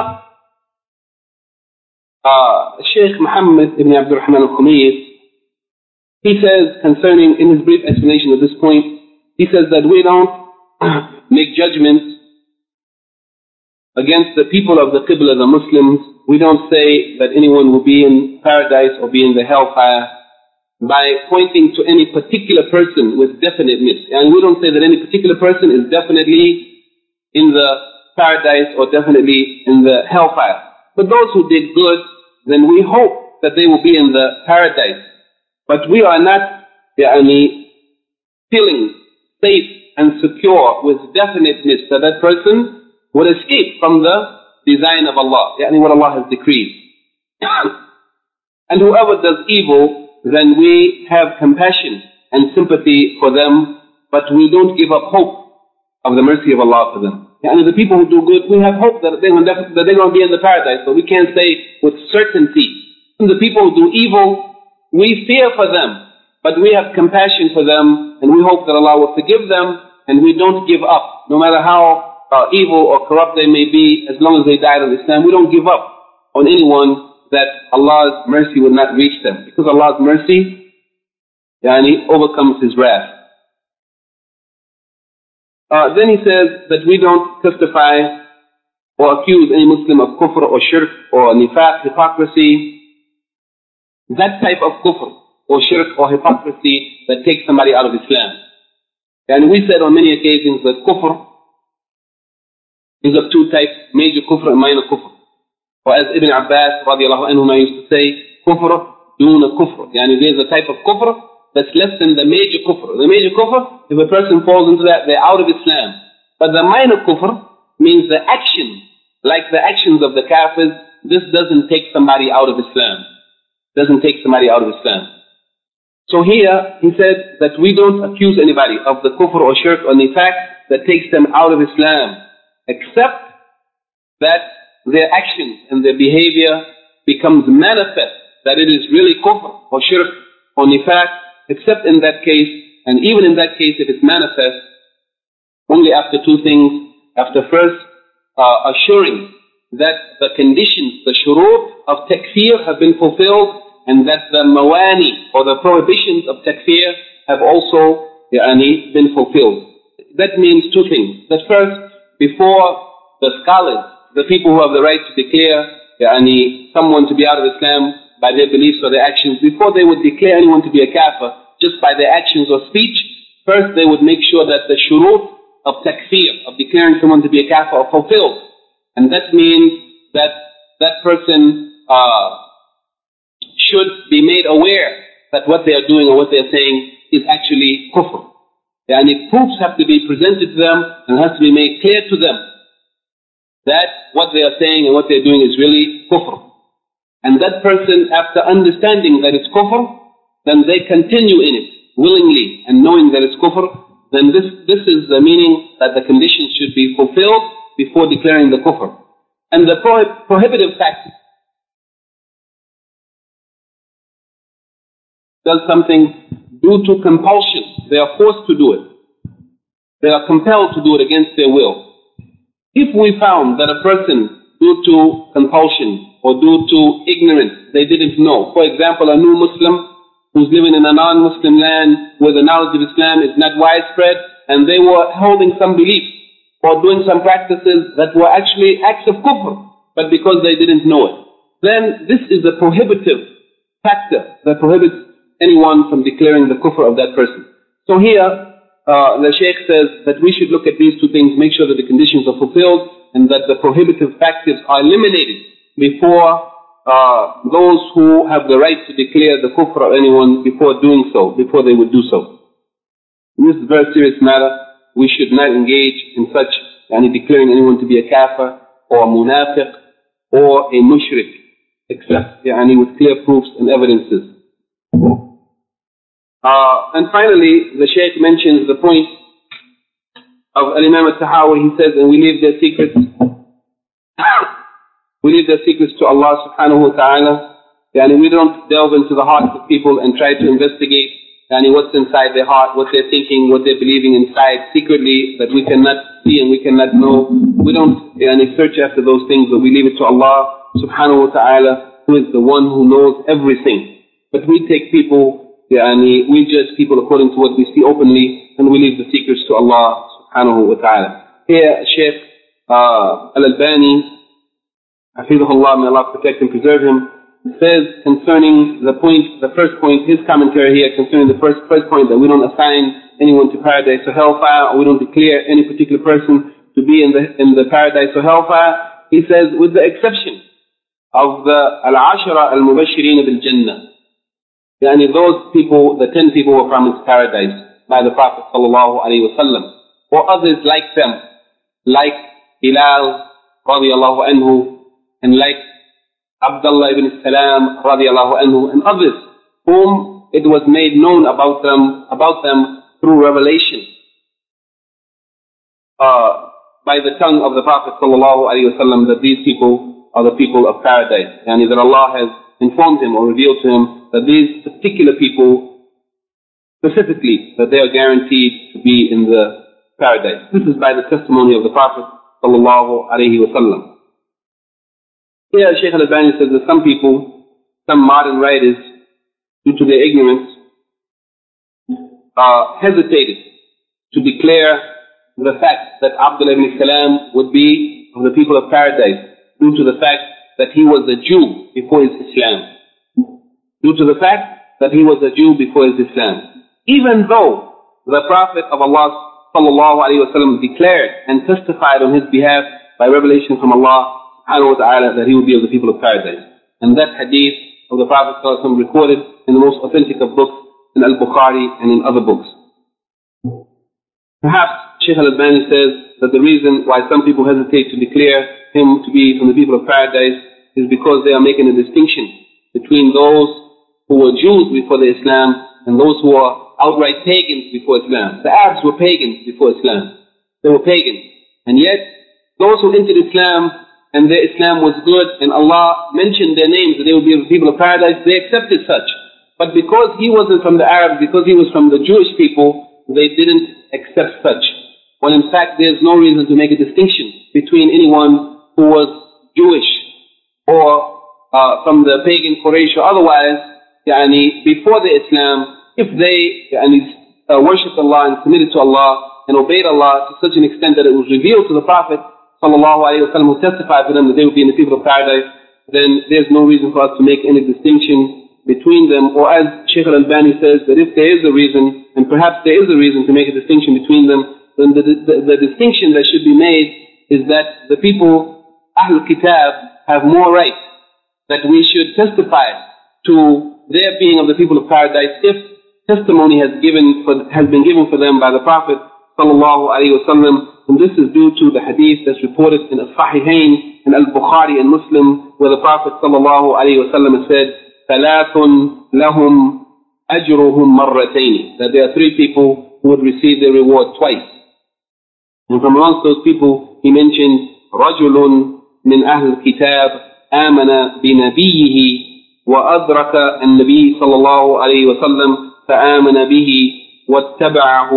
Shaykh Muhammad ibn Abdul Rahman al-Khumayis, he says concerning, in his brief explanation of this point, he says that we don't make judgments against the people of the Qibla, the Muslims. We don't say that anyone will be in paradise or be in the hellfire by pointing to any particular person with definiteness. And we don't say that any particular person is definitely in the paradise or definitely in the hellfire. But those who did good, then we hope that they will be in the paradise. But we are not feeling safe and secure with definiteness that that person would escape from the design of Allah, what Allah has decreed. And whoever does evil, then we have compassion and sympathy for them, but we don't give up hope of the mercy of Allah for them. The people who do good, we have hope that they're going to be in the paradise, but we can't say with certainty. And the people who do evil, we fear for them, but we have compassion for them, and we hope that Allah will forgive them, and we don't give up. No matter how evil or corrupt they may be, as long as they died on Islam, we don't give up on anyone that Allah's mercy will not reach them. Because Allah's mercy overcomes His wrath. Then he says that we don't testify or accuse any Muslim of kufr or shirk or nifaq, hypocrisy. That type of kufr or shirk or hypocrisy that takes somebody out of Islam. And we said on many occasions that kufr is of two types, major kufr and minor kufr. Or as Ibn Abbas radiallahu anhu used to say, kufr duna kufr. There's a type of kufr that's less than the major kufr. The major kufr, if a person falls into that, they're out of Islam. But the minor kufr means the action, like the actions of the kafirs, this doesn't take somebody out of Islam. Doesn't take somebody out of Islam. So here, he said that we don't accuse anybody of the kufr or shirk or nifaq that takes them out of Islam, except that their actions and their behavior becomes manifest, that it is really kufr or shirk or nifaq, except in that case, and even in that case if it's manifest, only after two things. After first assuring that the conditions, the shurut of takfir have been fulfilled, and that the mawani or the prohibitions of takfir have also been fulfilled. That means two things. That first, before the scholars, the people who have the right to declare someone to be out of Islam by their beliefs or their actions, before they would declare anyone to be a kafir just by their actions or speech, first they would make sure that the shurut of takfir, of declaring someone to be a kafir, are fulfilled. And that means that that person should be made aware that what they are doing or what they are saying is actually kufr. Proofs have to be presented to them, and it has to be made clear to them that what they are saying and what they are doing is really kufr. And that person, after understanding that it's kufr, then they continue in it willingly and knowing that it's kufr, then this is the meaning that the conditions should be fulfilled before declaring the kufr. And the prohibitive factor does something due to compulsion. They are forced to do it. They are compelled to do it against their will. If we found that a person, due to compulsion or due to ignorance, they didn't know, for example, a new Muslim who's living in a non-Muslim land where the knowledge of Islam is not widespread, and they were holding some beliefs or doing some practices that were actually acts of kufr, but because they didn't know it, then this is a prohibitive factor that prohibits anyone from declaring the kufr of that person. So here, the Shaykh says that we should look at these two things, make sure that the conditions are fulfilled and that the prohibitive factors are eliminated before those who have the right to declare the kufr of anyone before doing so, before they would do so. This is a very serious matter. We should not engage in such, declaring anyone to be a kafir or a munafiq or a mushrik, except with clear proofs and evidences. And finally, the Shaykh mentions the point of Imam al-Tahawi. He says, and we leave their secrets to Allah subhanahu wa ta'ala. We don't delve into the hearts of people and try to investigate what's inside their heart, what they're thinking, what they're believing inside secretly that we cannot see and we cannot know. We don't search after those things, but we leave it to Allah subhanahu wa ta'ala, who is the one who knows everything. But we take people, we judge people according to what we see openly, and we leave the secrets to Allah subhanahu wa ta'ala. Here, Shaykh Al-Albani, Hafidhullah, may Allah protect and preserve him, says concerning the first point, his commentary here concerning the first point, that we don't assign anyone to paradise or hellfire, or we don't declare any particular person to be in the paradise or hellfire. He says, with the exception of the Al-Ashara Al-Mubashirin bil-Jannah, those people, the 10 people who were promised paradise by the Prophet sallallahu alaihi wasallam, or others like them, like Hilal radiallahu anhu, and like Abdullah ibn Salam radiallahu anhu, and others whom it was made known about them through revelation by the tongue of the Prophet sallallahu alaihi wasallam, that these people are the people of paradise, that Allah has informed him or revealed to him that these particular people specifically that they are guaranteed to be in the paradise. This is by the testimony of the Prophet sallallahu alaihi wasallam. Here Shaykh al-Albani says that some people, some modern writers, due to their ignorance, hesitated to declare the fact that Abdullah ibn Salam would be of the people of paradise due to the fact that he was a Jew before his Islam. Due to the fact that he was a Jew before his Islam. Even though the Prophet of Allah sallallahu alaihi wasallam declared and testified on his behalf by revelation from Allah subhanahu wa ta'ala that he would be of the people of paradise. And that hadith of the Prophet sallallahu alaihi wasallam recorded in the most authentic of books, in Al-Bukhari and in other books. Perhaps Shaykh al-Albani says that the reason why some people hesitate to declare him to be from the people of paradise is because they are making a distinction between those who were Jews before the Islam and those who are outright pagans before Islam. The Arabs were pagans before Islam. They were pagans. And yet, those who entered Islam and their Islam was good and Allah mentioned their names that they would be the people of paradise, they accepted such. But because he wasn't from the Arabs, because he was from the Jewish people, they didn't accept such. When in fact there's no reason to make a distinction between anyone who was Jewish or from the pagan Quraysh or otherwise, before the Islam, if they worshipped Allah and submitted to Allah and obeyed Allah to such an extent that it was revealed to the Prophet sallallahu alaihi wasallam who testified to them that they would be in the people of paradise, then there's no reason for us to make any distinction between them. Or as Shaykh al-Albani says, that if there is a reason, and perhaps there is a reason to make a distinction between them, then the distinction that should be made is that the people, Ahlul Kitab, have more right, that we should testify to their being of the people of paradise if testimony has been given for them by the Prophet sallallahu alaihi wasallam. And this is due to the hadith that's reported in As-Sahihain, in Al-Bukhari and Muslim, where the Prophet sallallahu alaihi wasallam said, ثَلَاثٌ لَهُمْ أَجْرُهُمْ مَرَّتَيْنِ, that there are three people who would receive their reward twice. And from amongst those people, he mentioned رَجُلٌ مِنْ أَهْلِ الْكِتَابِ آمَنَ بِنَبِيِّهِ وَأَدْرَكَ النَّبِيِّ صلى الله عليه وسلم فآمن به واتبعه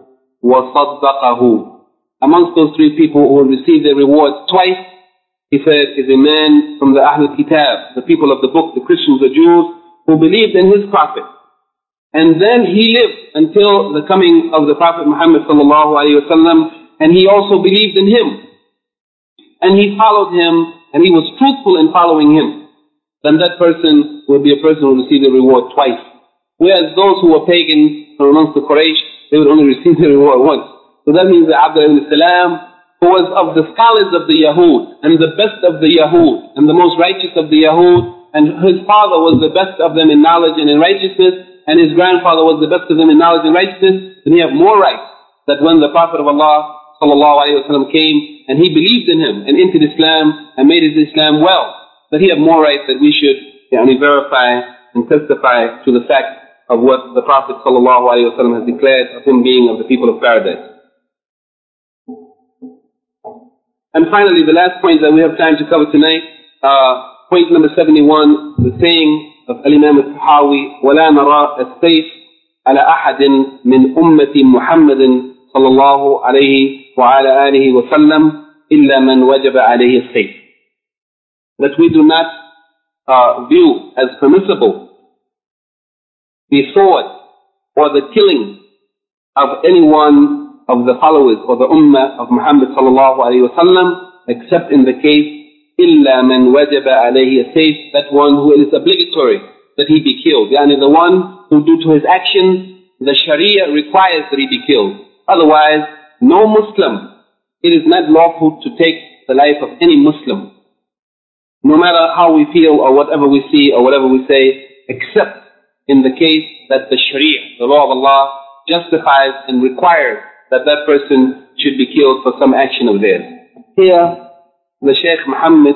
وصدقه. Amongst those three people who will receive their reward twice, he said, is a man from the Ahlul Kitab, the people of the book, the Christians, the Jews, who believed in his Prophet. And then he lived until the coming of the Prophet Muhammad sallallahu alaihi wasallam, and he also believed in him. And he followed him, and he was truthful in following him. Then that person will be a person who will receive the reward twice. Whereas those who were pagans from amongst the Quraysh, they would only receive the reward once. So that means that Abdullah ibn Salam, who was of the scholars of the Yahud, and the best of the Yahud, and the most righteous of the Yahud, and his father was the best of them in knowledge and in righteousness, and his grandfather was the best of them in knowledge and righteousness, then he had more right that when the Prophet of Allah sallallahu alaihi wasallam came, and he believed in him, and entered Islam, and made his Islam well, that he had more right that we should verify and testify to the fact of what the Prophet sallallahu alaihi wasallam has declared of him being of the people of paradise. And finally, the last point that we have time to cover tonight, point number 71, the saying of Al-Imam al-Tahawi, وَلَا نَرَى السَّيْفِ عَلَى أَحَدٍ مِّنْ أُمَّةِ مُحَمَّدٍ صلى الله عليه وعلى آله وسلم إلا من وجب عليه السيف. That we do not view as permissible the sword or the killing of anyone of the followers or the ummah of Muhammad sallallahu alayhi wa sallam, except in the case إِلَّا مَنْ وَجَبَ عَلَيْهِ السَّيْفِ, that one who it is obligatory that he be killed. Yani the one who due to his actions the Sharia requires that he be killed. Otherwise, no Muslim, it is not lawful to take the life of any Muslim, no matter how we feel or whatever we see or whatever we say, except in the case that the Sharia, the law of Allah, justifies and requires that that person should be killed for some action of theirs. Here, the Shaykh Muhammad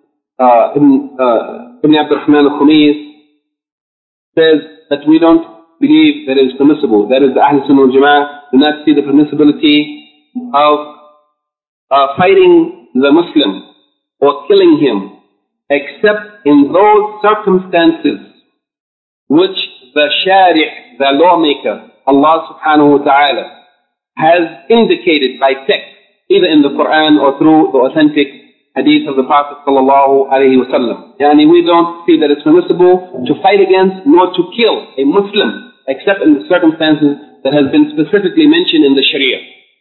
ibn Abd al-Rahman al-Khumis says that we don't believe that it is permissible. That is, the Ahl Sunnah wal Jama'ah do not see the permissibility of fighting the Muslim or killing him, except in those circumstances which the Shari', the lawmaker, Allah subhanahu wa ta'ala has indicated by text, either in the Quran or through the authentic hadith of the Prophet sallallahu alayhi wa sallam. Yani we don't see that it's permissible to fight against nor to kill a Muslim except in the circumstances that has been specifically mentioned in the Sharia.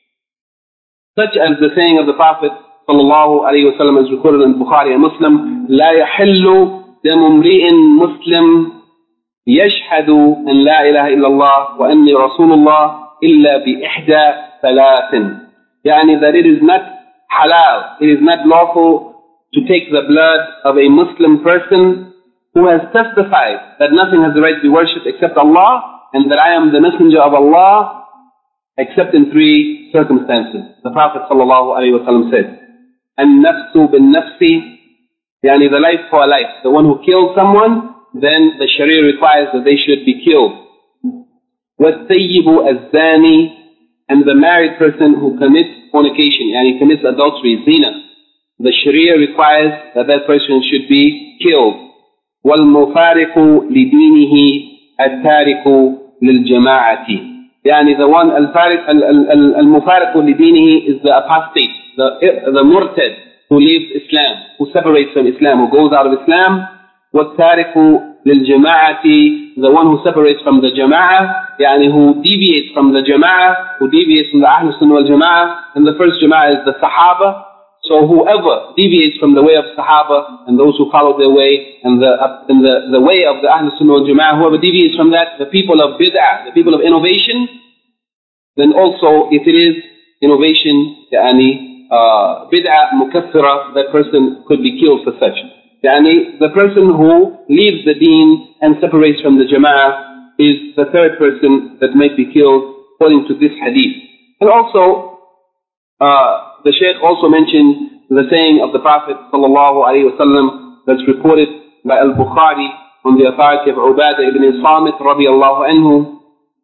Such as the saying of the Prophet sallallahu alayhi wa sallam as recorded in Bukhari and Muslim, لا يحل دم امرئ مسلم يشهد أن لا إله إلا الله وأني رسول الله إلا بإحدى ثلاث. يعني that it is not halal, it is not lawful to take the blood of a Muslim person who has testified that nothing has the right to be worshipped except Allah and that I am the messenger of Allah, except in three circumstances. The Prophet sallallahu alayhi wa sallam said, النفس بالنفس, يعني the life for a life. The one who kills someone, then the Sharia requires that they should be killed. وَالثَّيِّبُ الزَّانِي, and the married person who commits fornication, and he commits adultery, zina. The Sharia requires that that person should be killed. وَالْمُفَارِقُ لِدِينِهِ التَّارِكُ لِلْجَمَاعَةِ, يعني the one, al-mufariq li-dinihi is the apostate, the murtad who leaves Islam, who separates from Islam, who goes out of Islam. وَالتَّارِكُ لِلْجَمَاعَةِ, the one who separates from the jama'ah, يعني who deviates from the jama'ah, who deviates from the Ahlul Sunnah wal Jama'ah. And the first jama'ah is the Sahaba. So whoever deviates from the way of Sahaba and those who follow their way and the way of the Ahlul Sunnah wal Jama'ah, whoever deviates from that, the people of bid'ah, the people of innovation, then also if it is innovation, يعني bid'ah mukaffira, that person could be killed for such. Yani the person who leaves the deen and separates from the jama'ah is the third person that might be killed according to this hadith. And also, the Shaykh also mentioned the saying of the Prophet sallallahu alaihi wasallam that's reported by Al-Bukhari on the authority of Ubadah ibn Samit radiyallahu anhu.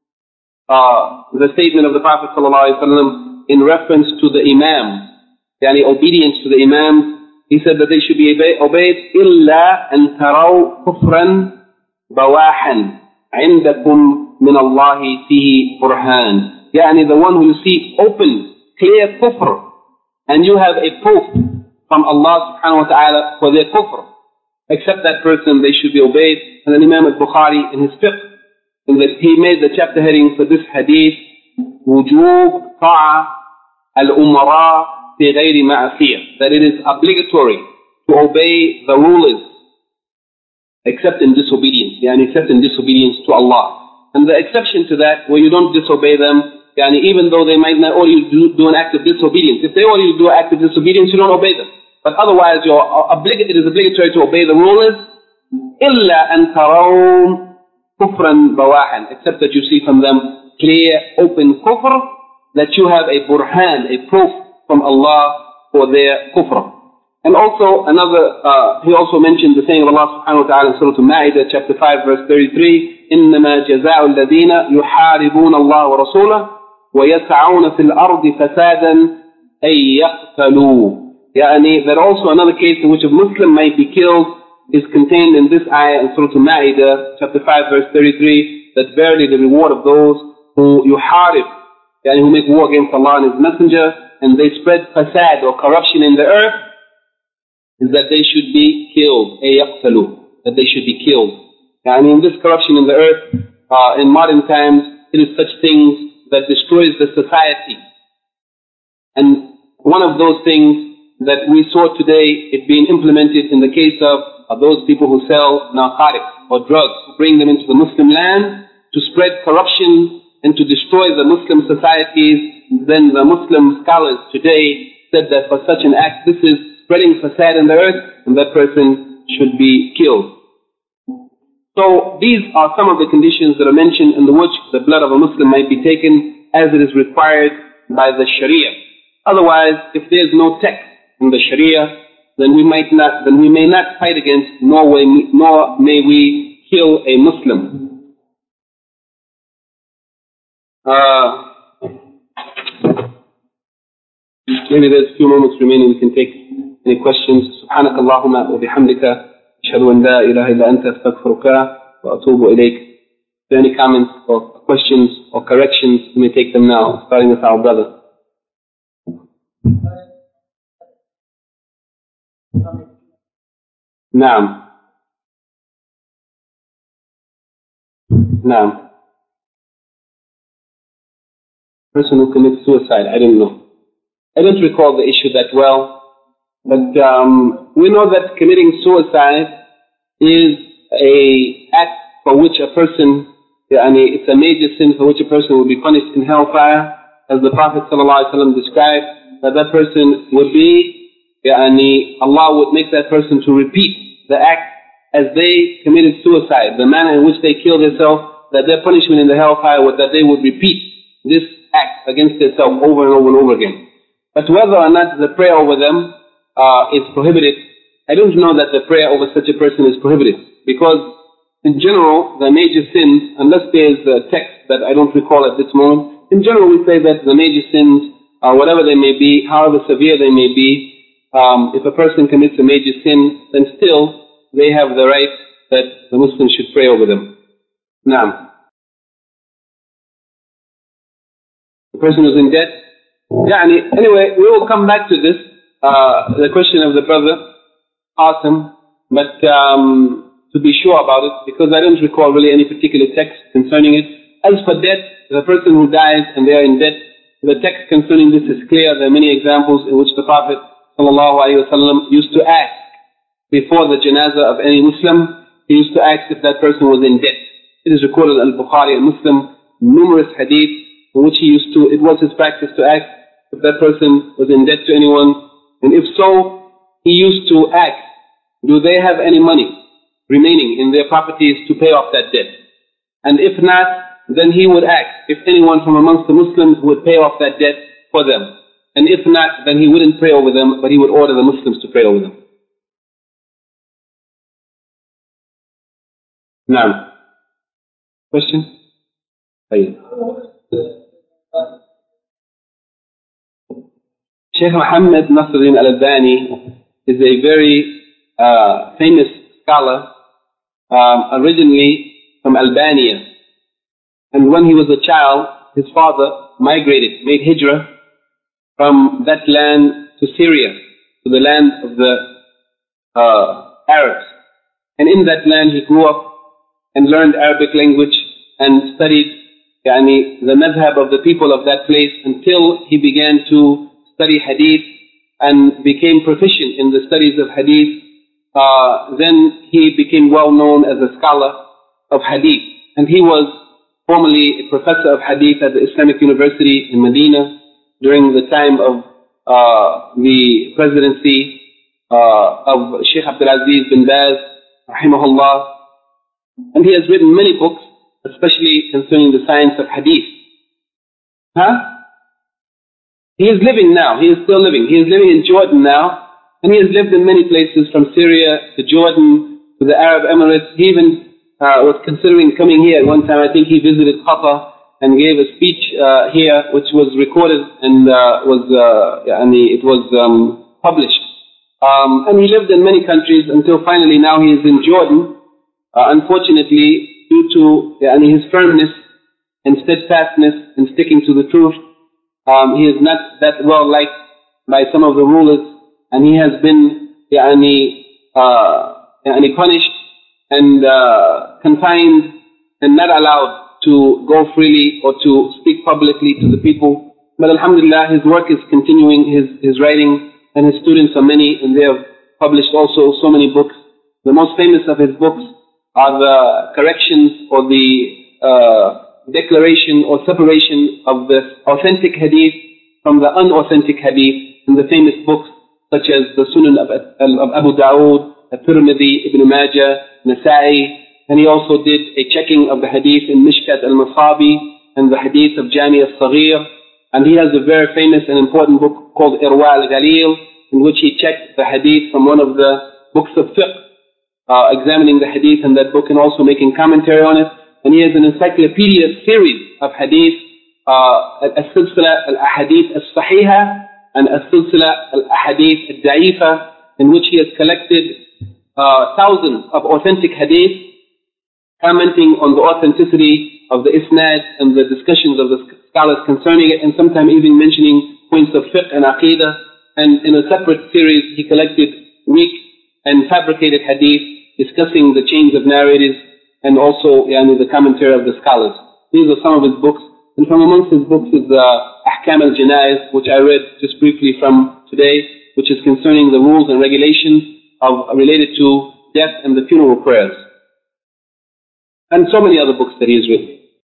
The statement of the Prophet sallallahu alaihi wasallam in reference to the Imam, yani obedience to the Imam. He said that they should be obeyed إِلَّا أَن تَرَوْا كُفْرًا بَوَاحًا عِنْدَكُمْ مِنَ اللَّهِ فِيهِ بُرْهَانٍ. يعني the one who you see open, clear kufr, and you have a proof from Allah subhanahu wa ta'ala for their kufr. Except that person, they should be obeyed. And then Imam al-Bukhari in his fiqh, he made the chapter heading for this hadith, وُجُوبْ طَاعَ الْأُمَرَاءِ في غير معصية, that it is obligatory to obey the rulers except in disobedience, yani except in disobedience to Allah. And the exception to that, where you don't disobey them, yani even though they might not order you to do an act of disobedience. If they order you to do an act of disobedience, you don't obey them. But otherwise, it is obligatory to obey the rulers, إِلَّا أَن تَرَوْا كُفْرًا بَوَاحًا, except that you see from them clear, open kufr, that you have a burhan, a proof from Allah for their kufr. And also he also mentioned the saying of Allah subhanahu wa ta'ala in Surah Al-Ma'idah chapter 5 verse 33, إِنَّمَا جَزَاءُ الَّذِينَ يُحَارِبُونَ اللَّهَ وَرَسُولَهُ وَيَسْعَوْنَ فِي الْأَرْضِ فَسَادًا أَن يَقْتَلُوا. يعني that also another case in which a Muslim might be killed is contained in this ayah in Surah Al-Ma'idah chapter 5 verse 33, that verily the reward of those who yuharib, yani who make war against Allah and His Messenger, and they spread fasad or corruption in the earth, is that they should be killed. That they should be killed. And in this corruption in the earth, in modern times, it is such things that destroys the society. And one of those things that we saw today, it being implemented in the case of those people who sell narcotics or drugs, who bring them into the Muslim land to spread corruption and to destroy the Muslim societies. Then the Muslim scholars today said that for such an act, this is spreading fasad in the earth, and that person should be killed. So these are some of the conditions that are mentioned in which the blood of a Muslim might be taken as it is required by the Sharia. Otherwise, if there is no text in the Sharia, then we may not fight against, nor may we kill a Muslim. Maybe there's a few moments remaining, we can take any questions. سبحانك اللهم وبحمدك أشهد أن لا إله إلا أنت أستغفرك وأتوب إليك. Any comments or questions or corrections, we may take them now, starting with our brother. Naam. Naam. Person who commits suicide, I don't know. I don't recall the issue that well, but we know that committing suicide is an act for which a person, it's a major sin for which a person will be punished in hellfire, as the Prophet ﷺ described, that person would be, Allah would make that person to repeat the act as they committed suicide, the manner in which they killed themselves, that their punishment in the hellfire was that they would repeat this act against themselves over and over and over again. But whether or not the prayer over them is prohibited, I don't know that the prayer over such a person is prohibited, because in general, the major sins, unless there is a text that I don't recall at this moment, in general we say that the major sins, whatever they may be, however severe they may be, if a person commits a major sin, then still they have the right that the Muslims should pray over them. Now, the person who's in debt, anyway, we will come back to this, the question of the brother, Qasim, but to be sure about it, because I don't recall really any particular text concerning it. As for debt, the person who dies and they are in debt, the text concerning this is clear. There are many examples in which the Prophet ﷺ used to ask before the janazah of any Muslim, he used to ask if that person was in debt. It is recorded in Al-Bukhari and Muslim, numerous hadith in which it was his practice to ask if that person was in debt to anyone, and if so, he used to ask, do they have any money remaining in their properties to pay off that debt? And if not, then he would ask if anyone from amongst the Muslims would pay off that debt for them. And if not, then he wouldn't pray over them, but he would order the Muslims to pray over them. Now, question? Sheikh Muhammad Nasruddin Al-Albani is a very famous scholar, originally from Albania. And when he was a child, his father migrated, made hijrah from that land to Syria, to the land of the Arabs. And in that land he grew up and learned Arabic language and studied the madhab of the people of that place until he began to study hadith and became proficient in the studies of hadith. Then he became well known as a scholar of hadith. And he was formerly a professor of hadith at the Islamic University in Medina during the time of the presidency of Sheikh Abdul Aziz bin Baz, rahimahullah. And he has written many books, especially concerning the science of hadith. He is living now, he is still living. He is living in Jordan now, and he has lived in many places from Syria to Jordan to the Arab Emirates. He even was considering coming here at one time. I think he visited Qatar and gave a speech here, which was recorded and it was published. And he lived in many countries until finally now he is in Jordan. Unfortunately, due to his firmness and steadfastness in sticking to the truth, he is not that well liked by some of the rulers, and he has been punished and confined and not allowed to go freely or to speak publicly to the people. But alhamdulillah, his work is continuing, his writing, and his students are many, and they have published also so many books. The most famous of his books are the corrections or the declaration or separation of the authentic hadith from the unauthentic hadith in the famous books such as the Sunan of Abu Dawood, At-Tirmidhi, Ibn Majah, Nasa'i, and he also did a checking of the hadith in Mishkat al-Masabi and the hadith of Jami al-Saghir, and he has a very famous and important book called Irwa al-Ghalil, in which he checked the hadith from one of the books of fiqh, examining the hadith in that book and also making commentary on it. And he has an encyclopedia series of hadith, As-Silsila al-Ahadith al-Sahiha and As-Silsila al-Ahadith al-Da'ifa, in which he has collected thousands of authentic hadith, commenting on the authenticity of the isnad and the discussions of the scholars concerning it, and sometimes even mentioning points of fiqh and aqidah. And in a separate series, he collected weak and fabricated hadith, discussing the chains of narrators and also the commentary of the scholars. These are some of his books. And from amongst his books is Ahkam al-Janaiz, which I read just briefly from today, which is concerning the rules and regulations related to death and the funeral prayers. And so many other books that he has written.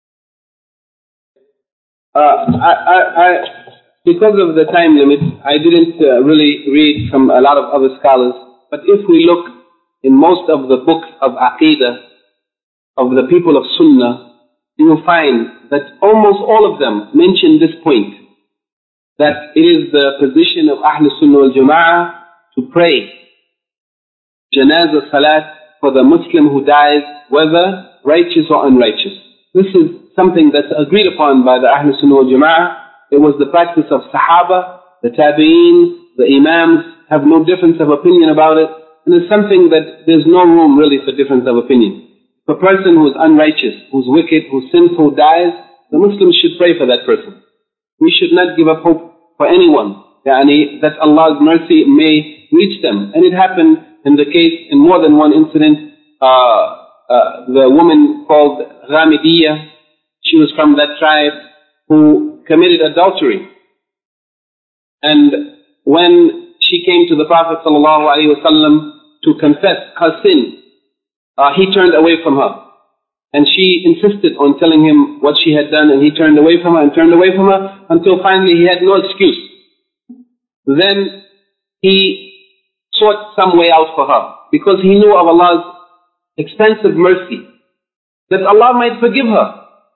Because of the time limit, I didn't really read from a lot of other scholars. But if we look in most of the books of Aqidah, of the people of Sunnah, you will find that almost all of them mention this point, that it is the position of Ahl Sunnah wal Jama'ah to pray Janazah Salat for the Muslim who dies, whether righteous or unrighteous. This is something that's agreed upon by the Ahl Sunnah wal Jama'ah. It was the practice of Sahaba, the Tabi'een, the Imams have no difference of opinion about it. And it's something that there's no room really for difference of opinion. If a person who is unrighteous, who's wicked, who's sinful dies, the Muslims should pray for that person. We should not give up hope for anyone, that Allah's mercy may reach them. And it happened in the case, in more than one incident, the woman called Ghamidiyya, she was from that tribe, who committed adultery. And when she came to the Prophet ﷺ to confess her sin, he turned away from her. And she insisted on telling him what she had done, and he turned away from her and turned away from her until finally he had no excuse. Then he sought some way out for her because he knew of Allah's extensive mercy, that Allah might forgive her.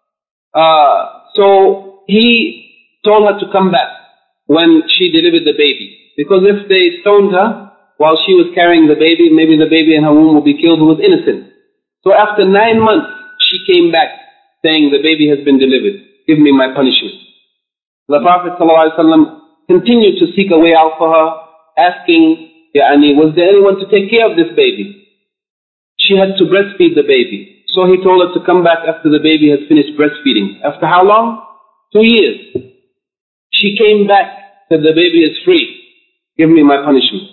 So he told her to come back when she delivered the baby, because if they stoned her while she was carrying the baby, maybe the baby in her womb would be killed who was innocent. So after 9 months, she came back saying, the baby has been delivered, give me my punishment. The Prophet ﷺ continued to seek a way out for her, asking, was there anyone to take care of this baby? She had to breastfeed the baby. So he told her to come back after the baby has finished breastfeeding. After how long? 2 years. She came back, said, the baby is free, give me my punishment.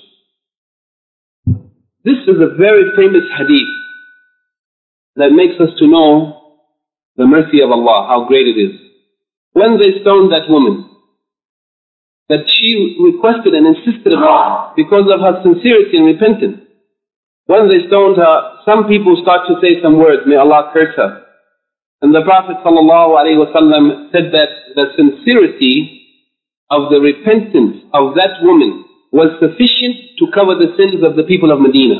This is a very famous hadith that makes us to know the mercy of Allah, how great it is. When they stoned that woman, that she requested and insisted upon because of her sincerity and repentance. When they stoned her, some people start to say some words, may Allah curse her. And the Prophet ﷺ said that the sincerity of the repentance of that woman was sufficient to cover the sins of the people of Medina.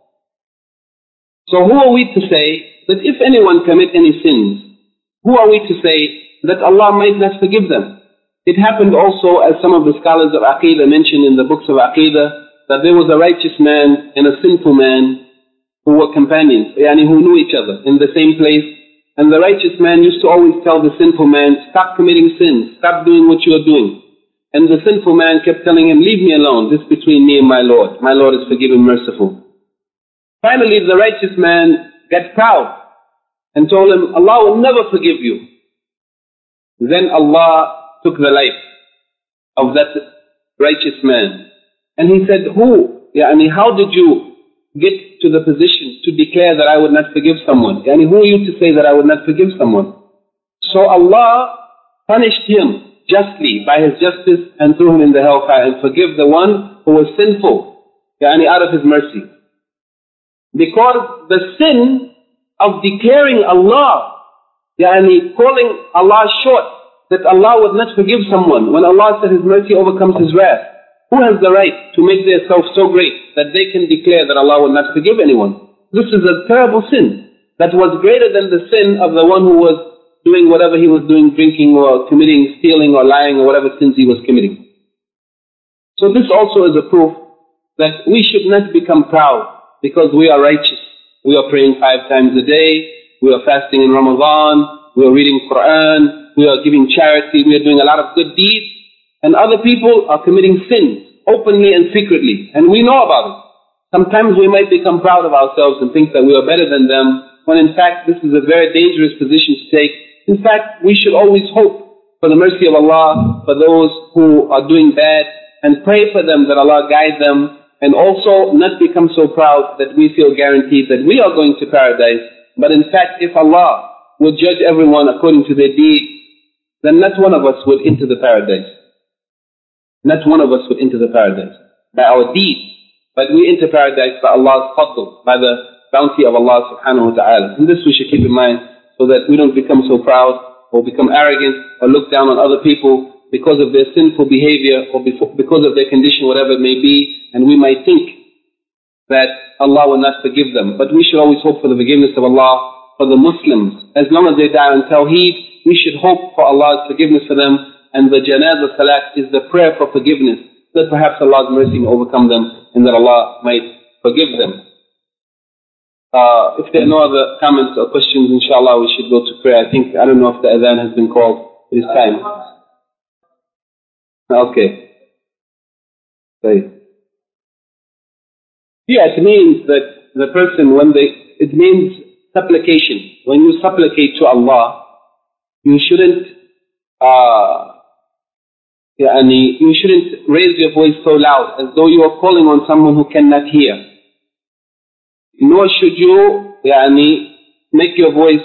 So who are we to say that if anyone commit any sins, who are we to say that Allah might not forgive them? It happened also, as some of the scholars of Aqidah mentioned in the books of Aqidah, that there was a righteous man and a sinful man who were companions, who knew each other in the same place. And the righteous man used to always tell the sinful man, stop committing sins, stop doing what you are doing. And the sinful man kept telling him, leave me alone, this is between me and my Lord. My Lord is forgiving, merciful. Finally, the righteous man got proud and told him, Allah will never forgive you. Then Allah took the life of that righteous man. And he said, how did you get to the position to declare that I would not forgive someone? Who are you to say that I would not forgive someone? So Allah punished him justly by His justice and threw him in the hellfire, and forgive the one who was sinful, out of His mercy. Because the sin of declaring Allah, calling Allah short, that Allah would not forgive someone, when Allah said His mercy overcomes His wrath. Who has the right to make themselves so great that they can declare that Allah will not forgive anyone? This is a terrible sin that was greater than the sin of the one who was doing whatever he was doing, drinking or committing, stealing or lying or whatever sins he was committing. So this also is a proof that we should not become proud because we are righteous. We are praying 5 times a day, we are fasting in Ramadan, we are reading Quran, we are giving charity, we are doing a lot of good deeds. And other people are committing sins openly and secretly, and we know about it. Sometimes we might become proud of ourselves and think that we are better than them when in fact this is a very dangerous position to take. In fact, we should always hope for the mercy of Allah for those who are doing bad, and pray for them that Allah guide them, and also not become so proud that we feel guaranteed that we are going to paradise. But in fact, if Allah would judge everyone according to their deeds, then not one of us would enter the paradise. Not one of us would enter the paradise by our deeds, but we enter paradise by Allah's fadl, by the bounty of Allah subhanahu wa ta'ala. And this we should keep in mind, so that we don't become so proud or become arrogant or look down on other people because of their sinful behavior or because of their condition, whatever it may be, and we might think that Allah will not forgive them. But we should always hope for the forgiveness of Allah for the Muslims. As long as they die on Tawheed, we should hope for Allah's forgiveness for them, and the Janazah Salat is the prayer for forgiveness, that perhaps Allah's mercy may overcome them and that Allah might forgive them. If there are no other comments or questions, inshallah we should go to prayer. I don't know if the adhan has been called. It is time. Okay. Right. Yeah, it means that the person, it means supplication. When you supplicate to Allah, you shouldn't raise your voice so loud as though you are calling on someone who cannot hear. Nor should you make your voice,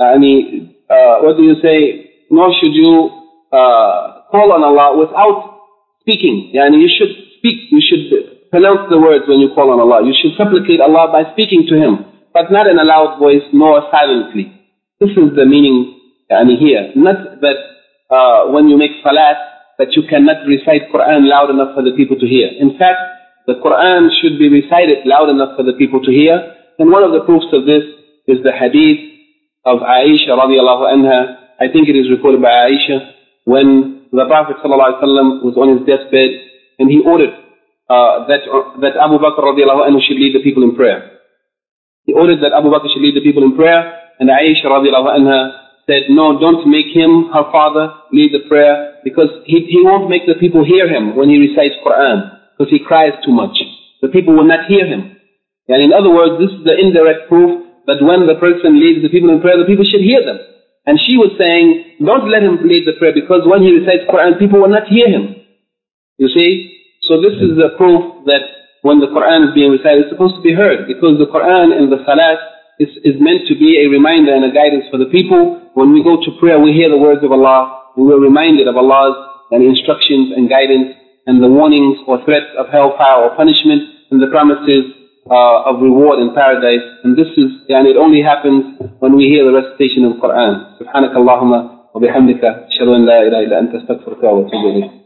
nor should you call on Allah without speaking. You should speak, you should pronounce the words when you call on Allah. You should supplicate Allah by speaking to Him, but not in a loud voice nor silently. This is the meaning here. Not that when you make salat, that you cannot recite Quran loud enough for the people to hear. In fact, the Quran should be recited loud enough for the people to hear. And one of the proofs of this is the hadith of Aisha radiallahu anha. I think it is recorded by Aisha, when the Prophet ﷺ was on his deathbed, and he ordered that Abu Bakr radiallahu anhu should lead the people in prayer. He ordered that Abu Bakr should lead the people in prayer, and Aisha radiallahu anha said, no, don't make him, her father, lead the prayer, because he won't make the people hear him when he recites Quran, because he cries too much. The people will not hear him. And in other words, this is the indirect proof that when the person leads the people in prayer, the people should hear them. And she was saying, don't let him lead the prayer, because when he recites Quran, people will not hear him. You see? So this is the proof that when the Quran is being recited, it's supposed to be heard, because the Quran and the Salat is meant to be a reminder and a guidance for the people. When we go to prayer, we hear the words of Allah, and we're reminded of Allah's instructions and guidance, and the warnings or threats of hellfire or punishment, and the promises of reward in paradise. And this is, it only happens when we hear the recitation of the Quran. Subhanakallahumma wa bihamdika, ashhadu an la ilaha illa anta, astaghfiruka wa atubu ilayk.